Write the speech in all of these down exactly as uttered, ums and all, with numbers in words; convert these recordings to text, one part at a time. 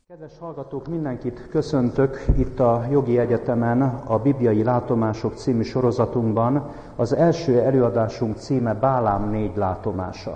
Kedves hallgatók, mindenkit köszöntök itt a Jogi Egyetemen, a Bibliai Látomások című sorozatunkban. Az első előadásunk címe Bálám négy látomása.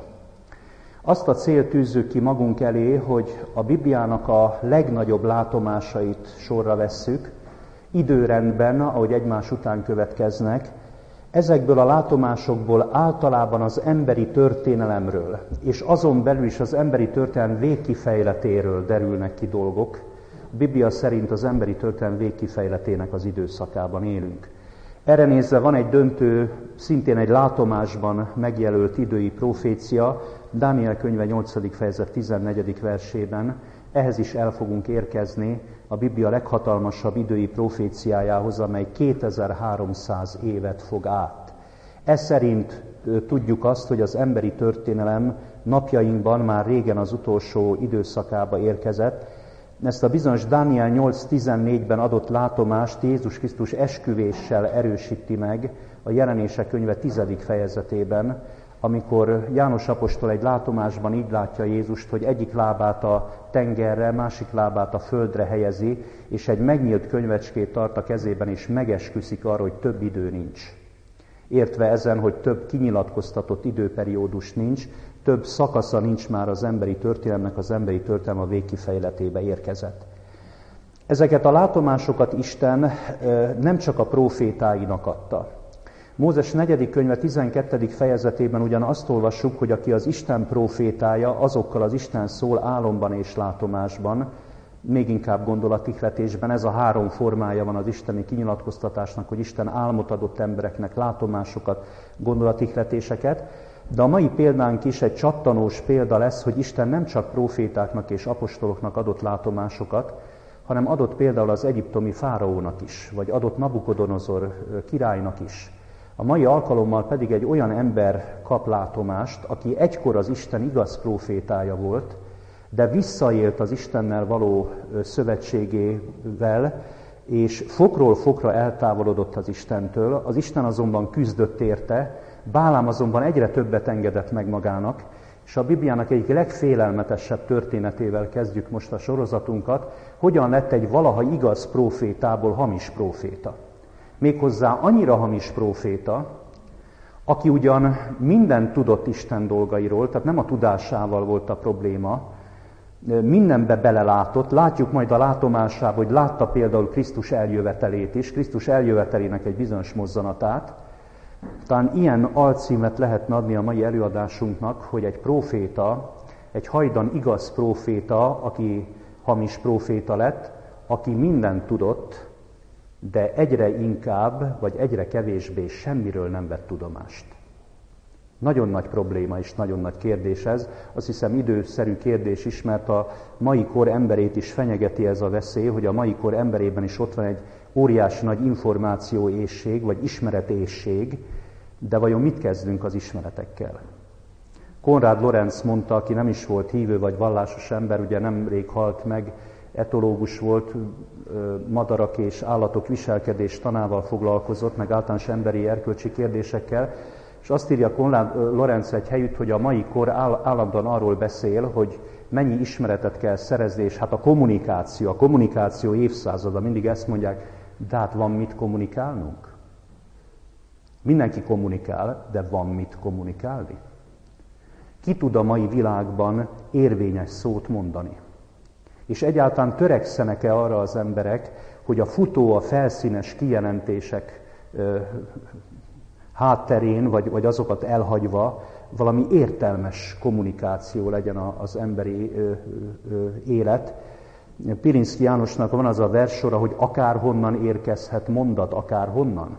Azt a célt tűzzük ki magunk elé, hogy a Bibliának a legnagyobb látomásait sorra vesszük, időrendben, ahogy egymás után következnek. Ezekből a látomásokból általában az emberi történelemről, és azon belül is az emberi történelem végkifejletéről derülnek ki dolgok. A Biblia szerint az emberi történelem végkifejletének az időszakában élünk. Erre nézve van egy döntő, szintén egy látomásban megjelölt idői profécia, Dániel könyve nyolcadik fejezet tizennegyedik versében. Ehhez is el fogunk érkezni a Biblia leghatalmasabb idői proféciájához, amely kétezer-háromszáz évet fog át. Ez szerint tudjuk azt, hogy az emberi történelem napjainkban már régen az utolsó időszakába érkezett. Ezt a bizonyos Dániel nyolc tizennégyben adott látomást Jézus Krisztus esküvéssel erősíti meg a Jelenések könyve tizedik fejezetében, amikor János apostol egy látomásban így látja Jézust, hogy egyik lábát a tengerre, másik lábát a földre helyezi, és egy megnyílt könyvecskét tart a kezében, és megesküszik arra, hogy több idő nincs. Értve ezen, hogy több kinyilatkoztatott időperiódus nincs, több szakasza nincs már az emberi történelemnek, az emberi történelem a végkifejletébe érkezett. Ezeket a látomásokat Isten nem csak a prófétáinak adta. Mózes negyedik könyve tizenkettedik fejezetében ugyan azt olvassuk, hogy aki az Isten prófétája, azokkal az Isten szól álomban és látomásban, még inkább gondolatihletésben. Ez a három formája van az isteni kinyilatkoztatásnak, hogy Isten álmot adott embereknek, látomásokat, gondolatihletéseket. De a mai példánk is egy csattanós példa lesz, hogy Isten nem csak prófétáknak és apostoloknak adott látomásokat, hanem adott például az egyiptomi fáraónak is, vagy adott Nabukodonozor királynak is. A mai alkalommal pedig egy olyan ember kap látomást, aki egykor az Isten igaz prófétája volt, de visszaélt az Istennel való szövetségével, és fokról fokra eltávolodott az Istentől. Az Isten azonban küzdött érte, Bálám azonban egyre többet engedett meg magának, és a Bibliának egyik legfélelmetesebb történetével kezdjük most a sorozatunkat, hogyan lett egy valaha igaz prófétából hamis próféta. Méghozzá annyira hamis próféta, aki ugyan mindent tudott Isten dolgairól, tehát nem a tudásával volt a probléma, mindenbe belelátott, látjuk majd a látomásában, hogy látta például Krisztus eljövetelét is, Krisztus eljövetelének egy bizonyos mozzanatát. Talán ilyen alcímet lehetne adni a mai előadásunknak, hogy egy próféta, egy hajdan igaz próféta, aki hamis próféta lett, aki mindent tudott, de egyre inkább, vagy egyre kevésbé semmiről nem vett tudomást. Nagyon nagy probléma és nagyon nagy kérdés ez. Azt hiszem időszerű kérdés is, mert a mai kor emberét is fenyegeti ez a veszély, hogy a mai kor emberében is ott van egy óriási nagy információéhség, vagy ismeretéhség, de vajon mit kezdünk az ismeretekkel? Konrád Lorenz mondta, aki nem is volt hívő vagy vallásos ember, ugye nemrég halt meg, etológus volt, madarak és állatok viselkedés tanával foglalkozott, meg általános emberi erkölcsi kérdésekkel, és azt írja Konrád Lorenz egy helyütt, hogy a mai kor állandóan arról beszél, hogy mennyi ismeretet kell szerezni, és hát a kommunikáció, a kommunikáció évszázada, mindig ezt mondják, de hát van mit kommunikálnunk? Mindenki kommunikál, de van mit kommunikálni? Ki tud a mai világban érvényes szót mondani? És egyáltalán törekszenek-e arra az emberek, hogy a futó, a felszínes kijelentések ö, hátterén, vagy, vagy azokat elhagyva, valami értelmes kommunikáció legyen az emberi ö, ö, élet. Pirinszky Jánosnak van az a verssora, hogy akárhonnan érkezhet mondat, akárhonnan.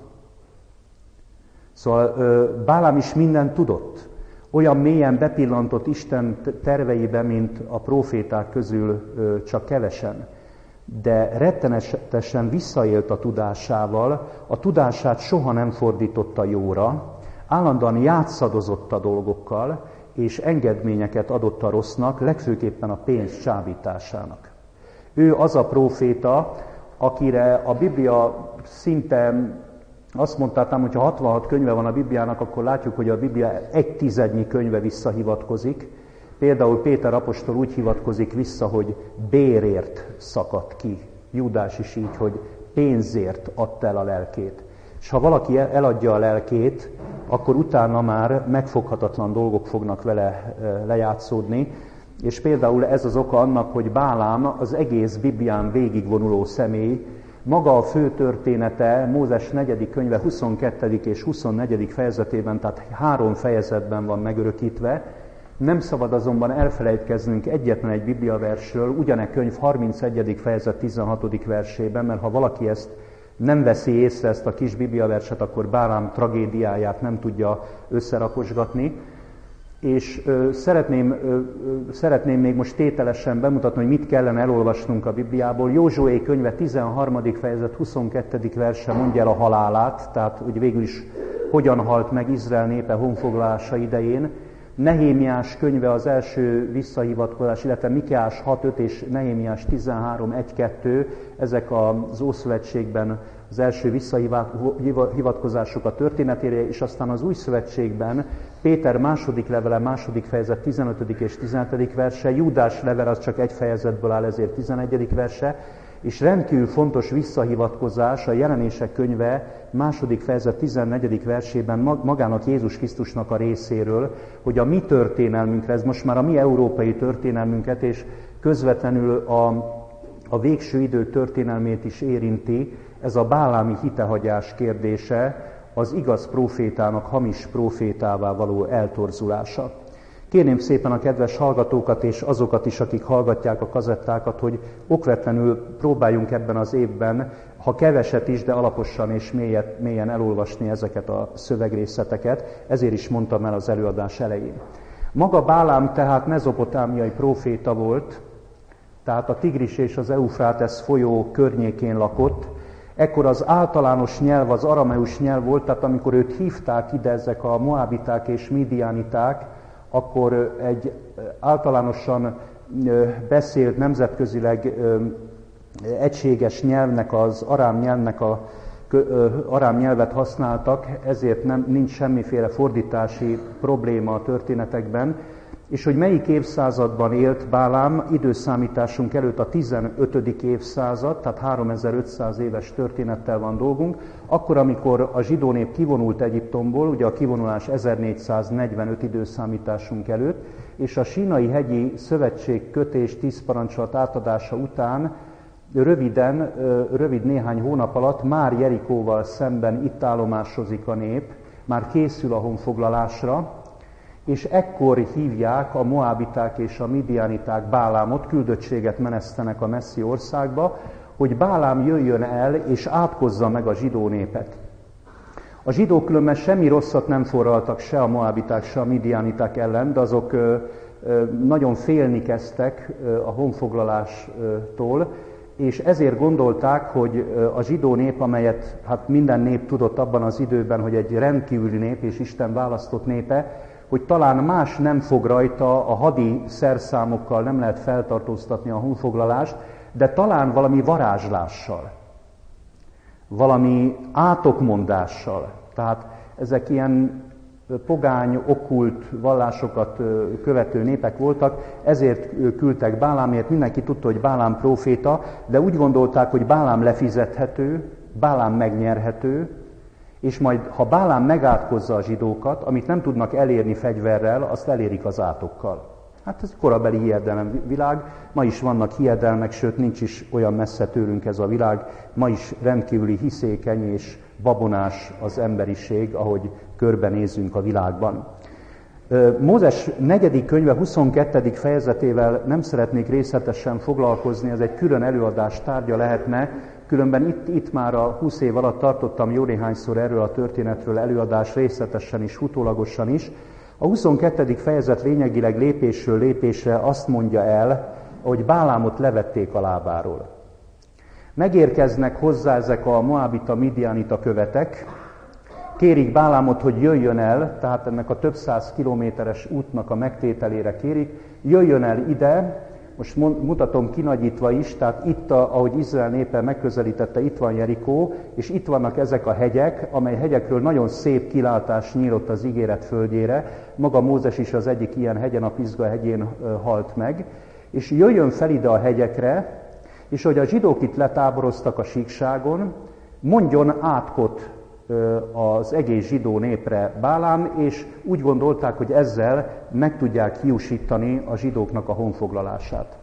Szóval ö, Bálám is mindent tudott. Olyan mélyen bepillantott Isten terveibe, mint a próféták közül ö, csak kevesen. De rettenetesen visszaélt a tudásával, a tudását soha nem fordította jóra, állandóan játszadozott a dolgokkal, és engedményeket adott a rossznak, legfőképpen a pénz csábításának. Ő az a próféta, akire a Biblia szinte azt mondtam, hogy ha hatvanhat könyve van a Bibliának, akkor látjuk, hogy a Biblia egy tizednyi könyve visszahivatkozik. Például Péter apostol úgy hivatkozik vissza, hogy bérért szakadt ki. Júdás is így, hogy pénzért adta el a lelkét. És ha valaki eladja a lelkét, akkor utána már megfoghatatlan dolgok fognak vele lejátszódni. És például ez az oka annak, hogy Bálám az egész Biblián végigvonuló személy, maga a fő története Mózes negyedik könyve huszonkettedik és huszonnegyedik fejezetében, tehát három fejezetben van megörökítve. Nem szabad azonban elfelejtkeznünk egyetlen egy bibliaversről, ugyane könyv harmincegyedik fejezet tizenhatodik versében, mert ha valaki ezt nem veszi észre, ezt a kis bibliaverset, akkor Bálám tragédiáját nem tudja összerakosgatni. És ö, szeretném, ö, ö, szeretném még most tételesen bemutatni, hogy mit kellene elolvasnunk a Bibliából. Józsué könyve tizenharmadik fejezet huszonkettedik verse mondja el a halálát, tehát hogy végül is hogyan halt meg Izrael népe honfoglalása idején. Nehémiás könyve az első visszahivatkozás, illetve Mikéás hat öt és Nehémiás tizenhárom egy kettő, ezek az Ószövetségben az első visszahivatkozások a történetére, és aztán az Új Szövetségben Péter második levele, második fejezet tizenötödik és tizenhetedik verse, Júdás levele az csak egy fejezetből áll, ezért tizenegyedik verse, és rendkívül fontos visszahivatkozás a Jelenések könyve második fejezet tizennegyedik versében magának Jézus Krisztusnak a részéről, hogy a mi történelmünkre, ez most már a mi európai történelmünket, és közvetlenül a, a végső idők történelmét is érinti, ez a bálámi hitehagyás kérdése, az igaz prófétának hamis prófétává való eltorzulása. Kérném szépen a kedves hallgatókat és azokat is, akik hallgatják a kazettákat, hogy okvetlenül próbáljunk ebben az évben, ha keveset is, de alaposan és mélyet, mélyen elolvasni ezeket a szövegrészleteket, ezért is mondtam el az előadás elején. Maga Bálám tehát mezopotámiai próféta volt, tehát a Tigris és az Eufrátesz folyó környékén lakott. Ekkor az általános nyelv az arameus nyelv volt, tehát amikor őt hívták ide ezek a moábiták és midianiták, akkor egy általánosan beszélt nemzetközileg egységes nyelvnek, az arám nyelvnek a arám nyelvet használtak, ezért nem, nincs semmiféle fordítási probléma a történetekben. És hogy melyik évszázadban élt Bálám, időszámításunk előtt a tizenötödik évszázad, tehát háromezer-ötszáz éves történettel van dolgunk, akkor, amikor a zsidó nép kivonult Egyiptomból, ugye a kivonulás ezernégyszáznegyvenöt időszámításunk előtt, és a Sínai hegyi szövetség kötés tíz parancsolat átadása után röviden, rövid néhány hónap alatt már Jerikóval szemben itt állomásozik a nép, már készül a honfoglalásra, és ekkor hívják a moábiták és a midianiták Bálámot, küldöttséget menesztenek a messzi országba, hogy Bálám jöjjön el és átkozza meg a zsidó népet. A zsidók különben semmi rosszat nem forraltak se a moábiták, se a midianiták ellen, de azok ö, ö, nagyon félni kezdtek ö, a honfoglalástól, és ezért gondolták, hogy a zsidó nép, amelyet hát minden nép tudott abban az időben, hogy egy rendkívüli nép és Isten választott népe, hogy talán más nem fog rajta, a hadi szerszámokkal nem lehet feltartóztatni a honfoglalást, de talán valami varázslással, valami átokmondással. Tehát ezek ilyen pogány, okkult vallásokat követő népek voltak, ezért küldtek Bálámért, mindenki tudta, hogy Bálám próféta, de úgy gondolták, hogy Bálám lefizethető, Bálám megnyerhető, és majd, ha Bálám megátkozza a zsidókat, amit nem tudnak elérni fegyverrel, azt elérik az átokkal. Hát ez korabeli hiedelem világ, ma is vannak hiedelmek, sőt nincs is olyan messze tőlünk ez a világ, ma is rendkívüli hiszékeny és babonás az emberiség, ahogy körbenézünk a világban. Mózes negyedik könyve huszonkettedik fejezetével nem szeretnék részletesen foglalkozni, ez egy külön előadás tárgya lehetne, különben itt, itt már a húsz év alatt tartottam jó néhányszor erről a történetről előadás részletesen is, utólagosan is. A huszonkettedik fejezet lényegileg lépésről lépésre azt mondja el, hogy Bálámot levették a lábáról. Megérkeznek hozzá ezek a moábita, midianita követek, kérik Bálámot, hogy jöjjön el, tehát ennek a több száz kilométeres útnak a megtételére kérik, jöjjön el ide, most mutatom kinagyítva is, tehát itt, a, ahogy Izrael népe megközelítette, itt van Jerikó, és itt vannak ezek a hegyek, amely hegyekről nagyon szép kilátás nyílott az ígéret földjére. Maga Mózes is az egyik ilyen hegyen, a Pizga hegyén halt meg. És jöjjön fel ide a hegyekre, és hogy a zsidók itt letáboroztak a síkságon, mondjon átkot az egész zsidó népre Bálám, és úgy gondolták, hogy ezzel meg tudják hiúsítani a zsidóknak a honfoglalását.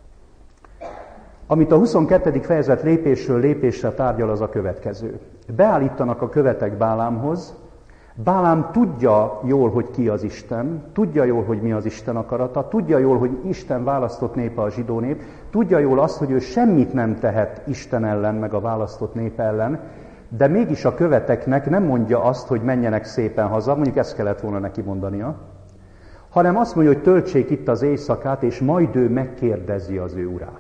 Amit a huszonkettedik fejezet lépésről lépésre tárgyal, az a következő. Beállítanak a követek Bálámhoz. Bálám tudja jól, hogy ki az Isten, tudja jól, hogy mi az Isten akarata, tudja jól, hogy Isten választott népe a zsidó nép, tudja jól azt, hogy ő semmit nem tehet Isten ellen, meg a választott nép ellen, de mégis a követeknek nem mondja azt, hogy menjenek szépen haza, mondjuk ezt kellett volna neki mondania, hanem azt mondja, hogy töltsék itt az éjszakát, és majd ő megkérdezi az ő urát.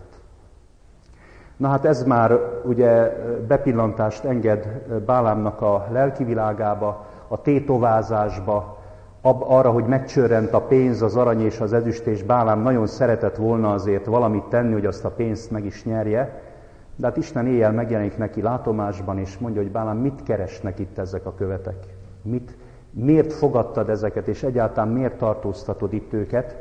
Na hát ez már ugye bepillantást enged Bálámnak a lelkivilágába, a tétovázásba, arra, hogy megcsörrent a pénz, az arany és az ezüst, és Bálám nagyon szeretett volna azért valamit tenni, hogy azt a pénzt meg is nyerje. De hát Isten éjjel megjelenik neki látomásban, és mondja, hogy Bálám, mit keresnek itt ezek a követek? Mit, miért fogadtad ezeket, és egyáltalán miért tartóztatod itt őket?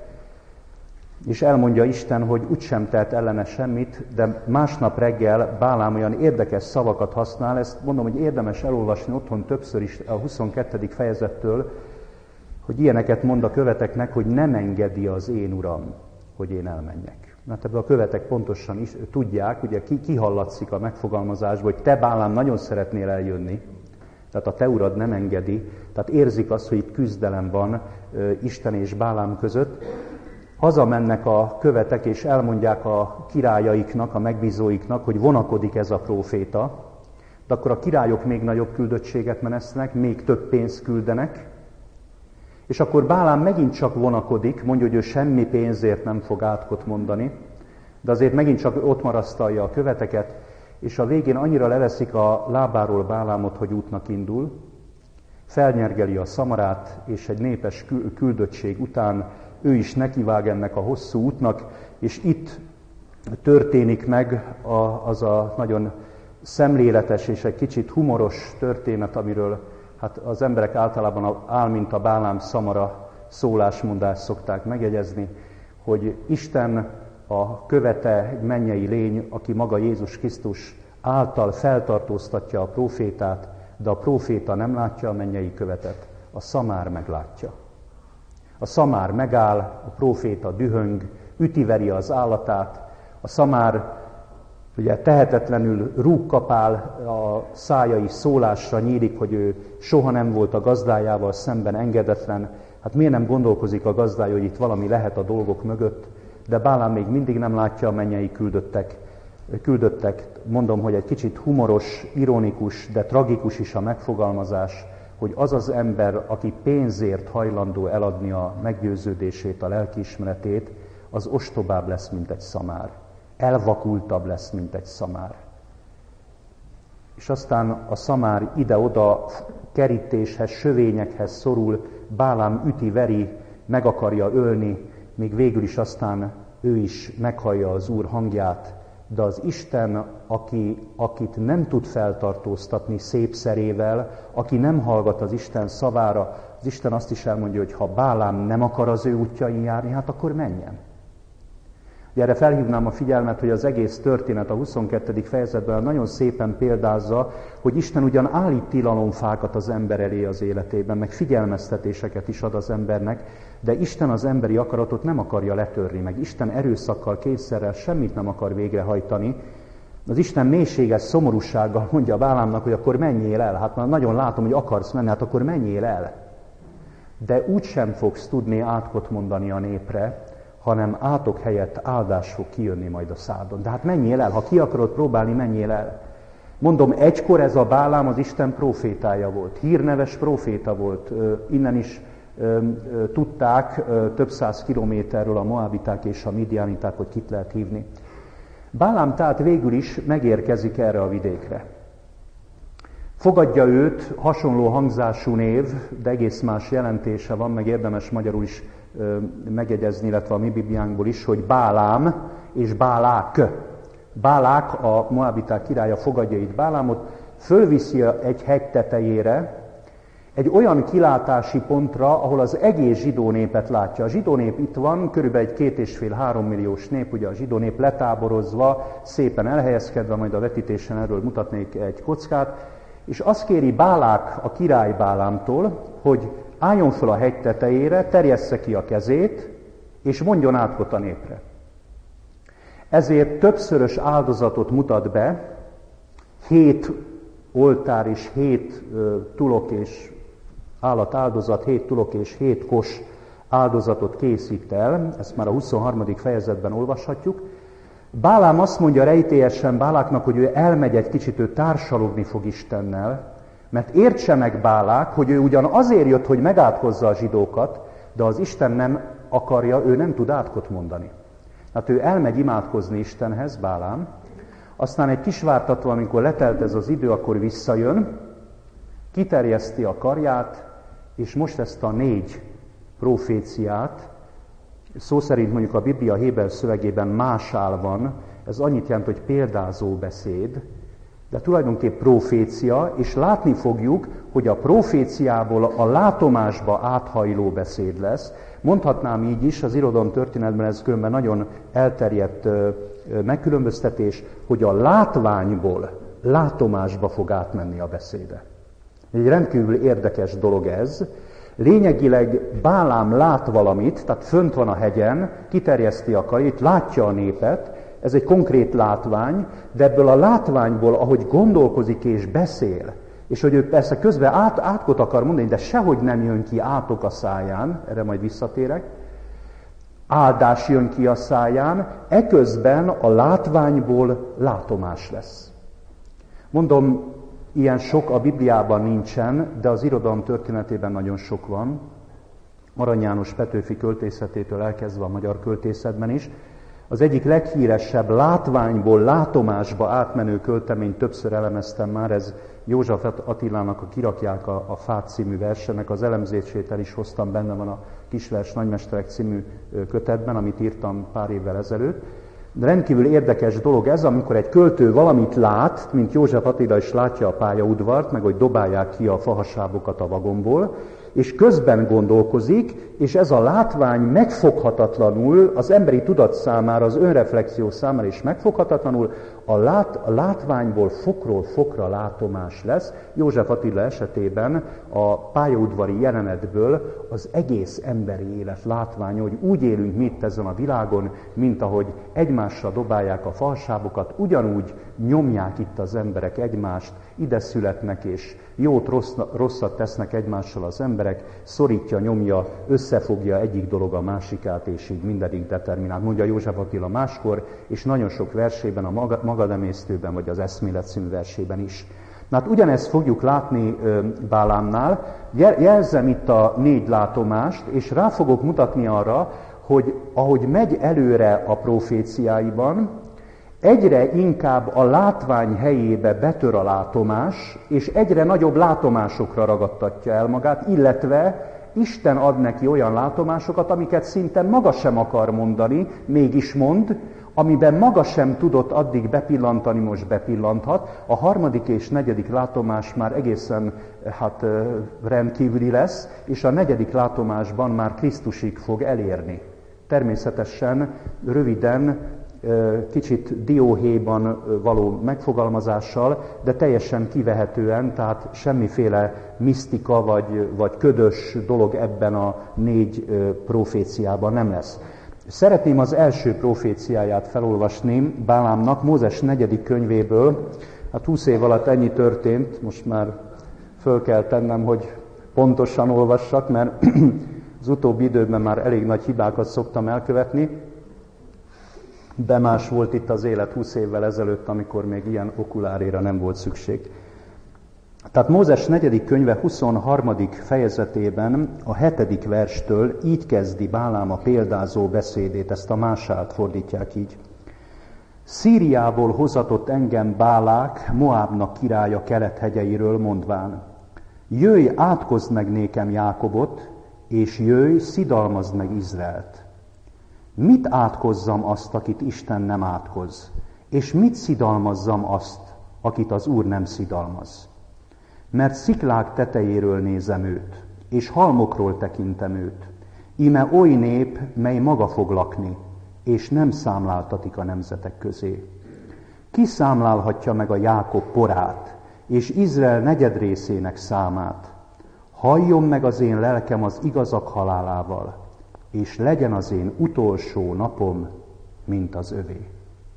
És elmondja Isten, hogy úgysem tehet ellene semmit, de másnap reggel Bálám olyan érdekes szavakat használ, ezt mondom, hogy érdemes elolvasni otthon többször is a huszonkettedik fejezettől, hogy ilyeneket mond a követeknek, hogy nem engedi az én uram, hogy én elmenjek. Mert ebből a követek pontosan is tudják, ugye ki, kihallatszik a megfogalmazásból, hogy te Bálám nagyon szeretnél eljönni, tehát a te urad nem engedi, tehát érzik azt, hogy itt küzdelem van Isten és Bálám között. Hazamennek a követek, és elmondják a királyaiknak, a megbízóiknak, hogy vonakodik ez a próféta, de akkor a királyok még nagyobb küldöttséget menesznek, még több pénzt küldenek, és akkor Bálám megint csak vonakodik, mondja, hogy ő semmi pénzért nem fog átkot mondani, de azért megint csak ott marasztalja a követeket, és a végén annyira leveszik a lábáról Bálámot, hogy útnak indul, felnyergeli a szamarát, és egy népes küldöttség után ő is nekivág ennek a hosszú útnak, és itt történik meg az a nagyon szemléletes és egy kicsit humoros történet, amiről hát az emberek általában áll, mint a Bálám szamara szólásmondást szokták megjegyezni, hogy Isten a követe, egy mennyei lény, aki maga Jézus Krisztus által feltartóztatja a prófétát, de a próféta nem látja a mennyei követet, a szamár meglátja. A szamár megáll, a próféta dühöng, ütiveri az állatát, a szamár ugye tehetetlenül rúgkapál, a szája is szólásra nyílik, hogy ő soha nem volt a gazdájával szemben engedetlen. Hát miért nem gondolkozik a gazdája, hogy itt valami lehet a dolgok mögött, de Bálám még mindig nem látja a mennyei küldöttek. küldöttek. Mondom, hogy egy kicsit humoros, ironikus, de tragikus is a megfogalmazás, hogy az az ember, aki pénzért hajlandó eladni a meggyőződését, a lelkiismeretét, az ostobább lesz, mint egy szamár. Elvakultabb lesz, mint egy szamár. És aztán a szamár ide-oda kerítéshez, sövényekhez szorul, Bálám üti-veri, meg akarja ölni, még végül is aztán ő is meghallja az Úr hangját, de az Isten, aki, akit nem tud feltartóztatni szép szerével, aki nem hallgat az Isten szavára, az Isten azt is elmondja, hogy ha Bálám nem akar az ő útjain járni, hát akkor menjen. Ugye erre felhívnám a figyelmet, hogy az egész történet a huszonkettedik fejezetben nagyon szépen példázza, hogy Isten ugyan állít tilalomfákat az ember elé az életében, meg figyelmeztetéseket is ad az embernek, de Isten az emberi akaratot nem akarja letörni, meg Isten erőszakkal, kényszerrel semmit nem akar végrehajtani. Az Isten mélységes szomorúsággal mondja Bálámnak, hogy akkor menjél el. Hát már nagyon látom, hogy akarsz menni, hát akkor menjél el. De úgysem fogsz tudni átkot mondani a népre, hanem átok helyett áldás fog kijönni majd a szádon. De hát menjél el, ha ki akarod próbálni, menjél el. Mondom, egykor ez a Bálám az Isten prófétája volt, hírneves próféta volt, innen is tudták több száz kilométerről a moábiták és a midianiták, hogy kit lehet hívni. Bálám tehát végül is megérkezik erre a vidékre. Fogadja őt hasonló hangzású név, de egész más jelentése van, meg érdemes magyarul is megjegyezni, illetve a mi Bibliánkból is, hogy Bálám és Bálák. Bálák, a moábiták királya fogadja itt Bálámot, fölviszi egy hegy tetejére, egy olyan kilátási pontra, ahol az egész zsidó népet látja. A zsidó nép itt van, körülbelül egy két és fél három milliós nép, ugye a zsidó nép letáborozva, szépen elhelyezkedve, majd a vetítésen erről mutatnék egy kockát, és azt kéri Bálák a király Bálámtól, hogy álljon fel a hegy tetejére, terjessze ki a kezét, és mondjon átkot a népre. Ezért többszörös áldozatot mutat be, hét oltár és hét uh, tulok és állatáldozat, hét tulok és hét kos áldozatot készít el, ezt már a huszonharmadik fejezetben olvashatjuk. Bálám azt mondja rejtélyesen Báláknak, hogy ő elmegy egy kicsit, ő társalogni fog Istennel, mert értse meg Bálák, hogy ő ugyan azért jött, hogy megátkozza a zsidókat, de az Isten nem akarja, ő nem tud átkot mondani. Hát ő elmegy imádkozni Istenhez, Bálám, aztán egy kis vártatva, amikor letelt ez az idő, akkor visszajön, kiterjeszti a karját, és most ezt a négy proféciát, szó szerint mondjuk a Biblia héber szövegében másál van, ez annyit jelent, hogy példázó beszéd, de tulajdonképp profécia, és látni fogjuk, hogy a proféciából a látomásba áthajló beszéd lesz. Mondhatnám így is, az irodalom történetben ez különben nagyon elterjedt megkülönböztetés, hogy a látványból látomásba fog átmenni a beszéde. Egy rendkívül érdekes dolog ez. Lényegileg Bálám lát valamit, tehát fönt van a hegyen, kiterjeszti a karját, látja a népet, ez egy konkrét látvány, de ebből a látványból, ahogy gondolkozik és beszél, és hogy ő persze közben át, átkot akar mondani, de sehogy nem jön ki átok a száján, erre majd visszatérek, áldás jön ki a száján, eközben a látványból látomás lesz. Mondom, ilyen sok a Bibliában nincsen, de az irodalom történetében nagyon sok van. Arany János Petőfi költészetétől elkezdve a magyar költészetben is. Az egyik leghíresebb látványból látomásba átmenő költeményt többször elemeztem már, ez József Attilának a Kirakják a, a fát című versenek, az elemzését el is hoztam, benne van a Kisvers Nagymesterek című kötetben, amit írtam pár évvel ezelőtt. De rendkívül érdekes dolog ez, amikor egy költő valamit lát, mint József Attila is látja a pályaudvart, meg hogy dobálják ki a fahasábokat a vagonból, és közben gondolkozik, és ez a látvány megfoghatatlanul, az emberi tudat számára, az önreflexió számára is megfoghatatlanul, a, lát, a látványból fokról fokra látomás lesz. József Attila esetében a pályaudvari jelenetből az egész emberi élet látványa, hogy úgy élünk mi itt ezen a világon, mint ahogy egymásra dobálják a falsábokat, ugyanúgy nyomják itt az emberek egymást, ide születnek és jót, rossz, rosszat tesznek egymással az emberek, szorítja, nyomja, összefogja egyik dolog a másikát, és így mindegyik determinál. Mondja József Attila máskor, és nagyon sok versében, a Magademésztőben, vagy az Eszmélet című versében is. Na hát ugyanezt fogjuk látni Bálámnál. Jelzem itt a négy látomást, és rá fogok mutatni arra, hogy ahogy megy előre a proféciáiban, egyre inkább a látvány helyébe betör a látomás, és egyre nagyobb látomásokra ragadtatja el magát, illetve Isten ad neki olyan látomásokat, amiket szinte maga sem akar mondani, mégis mond, amiben maga sem tudott addig bepillantani, most bepillanthat. A harmadik és negyedik látomás már egészen hát, rendkívüli lesz, és a negyedik látomásban már Krisztusig fog elérni. Természetesen, röviden, kicsit dióhéjban való megfogalmazással, de teljesen kivehetően, tehát semmiféle misztika vagy, vagy ködös dolog ebben a négy proféciában nem lesz. Szeretném az első proféciáját felolvasni Bálámnak, Mózes negyedik könyvéből. Hát húsz év alatt ennyi történt, most már föl kell tennem, hogy pontosan olvassak, mert az utóbbi időben már elég nagy hibákat szoktam elkövetni. De más volt itt az élet húsz évvel ezelőtt, amikor még ilyen okulárére nem volt szükség. Tehát Mózes negyedik könyve huszonharmadik fejezetében a hetedik verstől így kezdi Bálám a példázó beszédét, ezt a másált fordítják így. Szíriából hozatott engem Bálák, Moábnak királya kelethegyeiről mondván. Jöjj, átkozd meg nékem Jákobot, és jöjj, szidalmazd meg Izraelt. Mit átkozzam azt, akit Isten nem átkoz, és mit szidalmazzam azt, akit az Úr nem szidalmaz? Mert sziklák tetejéről nézem őt, és halmokról tekintem őt. Íme oly nép, mely maga fog lakni, és nem számláltatik a nemzetek közé. Ki számlálhatja meg a Jákob porát, és Izrael negyedrészének számát? Halljon meg az én lelkem az igazak halálával, és legyen az én utolsó napom, mint az övé.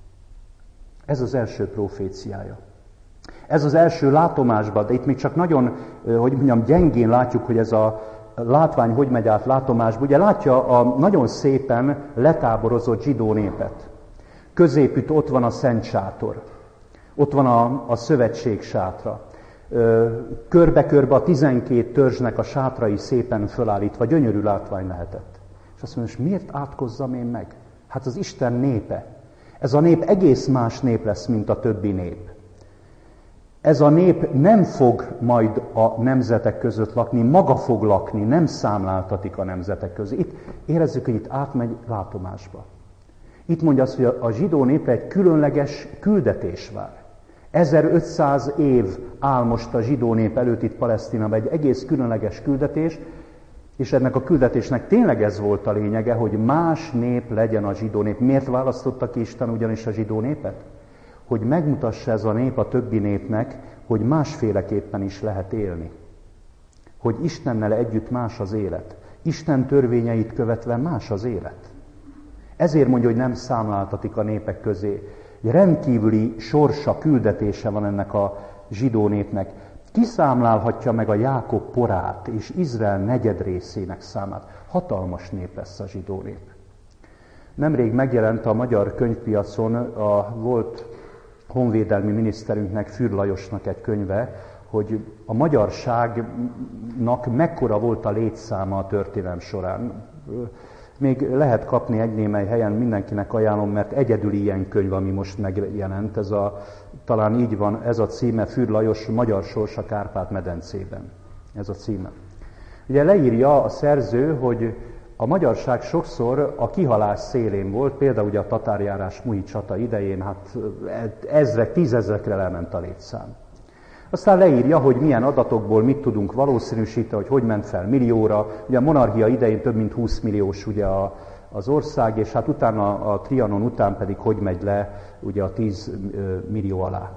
Ez az első proféciája. Ez az első látomásban, de itt még csak nagyon, hogy mondjam, gyengén látjuk, hogy ez a látvány hogy megy át látomásba. Ugye látja a nagyon szépen letáborozott zsidó népet. Középütt ott van a Szent Sátor, ott van a, a szövetség sátra. Körbe-körbe a tizenkét törzsnek a sátrai szépen fölállítva, gyönyörű látvány lehetett. És azt mondja, és miért átkozzam én meg? Hát az Isten népe. Ez a nép egész más nép lesz, mint a többi nép. Ez a nép nem fog majd a nemzetek között lakni, maga fog lakni, nem számláltatik a nemzetek között. Itt érezzük, hogy itt átmegy látomásba. Itt mondja azt, hogy a zsidó népre egy különleges küldetés vár. ezerötszáz év áll most a zsidó nép előtt itt Palesztinában, egy egész különleges küldetés, és ennek a küldetésnek tényleg ez volt a lényege, hogy más nép legyen a zsidó nép. Miért választotta ki Isten ugyanis a zsidó népet? Hogy megmutassa ez a nép a többi népnek, hogy másféleképpen is lehet élni. Hogy Istennel együtt más az élet. Isten törvényeit követve más az élet. Ezért mondja, hogy nem számláltatik a népek közé. Egy rendkívüli sorsa, küldetése van ennek a zsidó népnek. Kiszámlálhatja meg a Jákob porát és Izrael negyedrészének számát. Hatalmas nép lesz a zsidó nép. Nemrég megjelent a magyar könyvpiacon a volt honvédelmi miniszterünknek, Fürr Lajosnak egy könyve, hogy a magyarságnak mekkora volt a létszáma a történelem során. Még lehet kapni egy némely helyen, mindenkinek ajánlom, mert egyedüli ilyen könyv, ami most megjelent. Ez a, talán így van, ez a címe, Fürr Lajos, Magyar sors a Kárpát-medencében. Ez a címe. Ugye leírja a szerző, hogy a magyarság sokszor a kihalás szélén volt, például ugye a tatárjárás Muhi csata idején, hát ezrek, tízezrekre lement a létszám. Aztán leírja, hogy milyen adatokból mit tudunk valószínűsíteni, hogy hogy ment fel millióra. Ugye a monarchia idején több mint húsz milliós ugye a, az ország, és hát utána a Trianon után pedig hogy megy le ugye a tíz millió alá.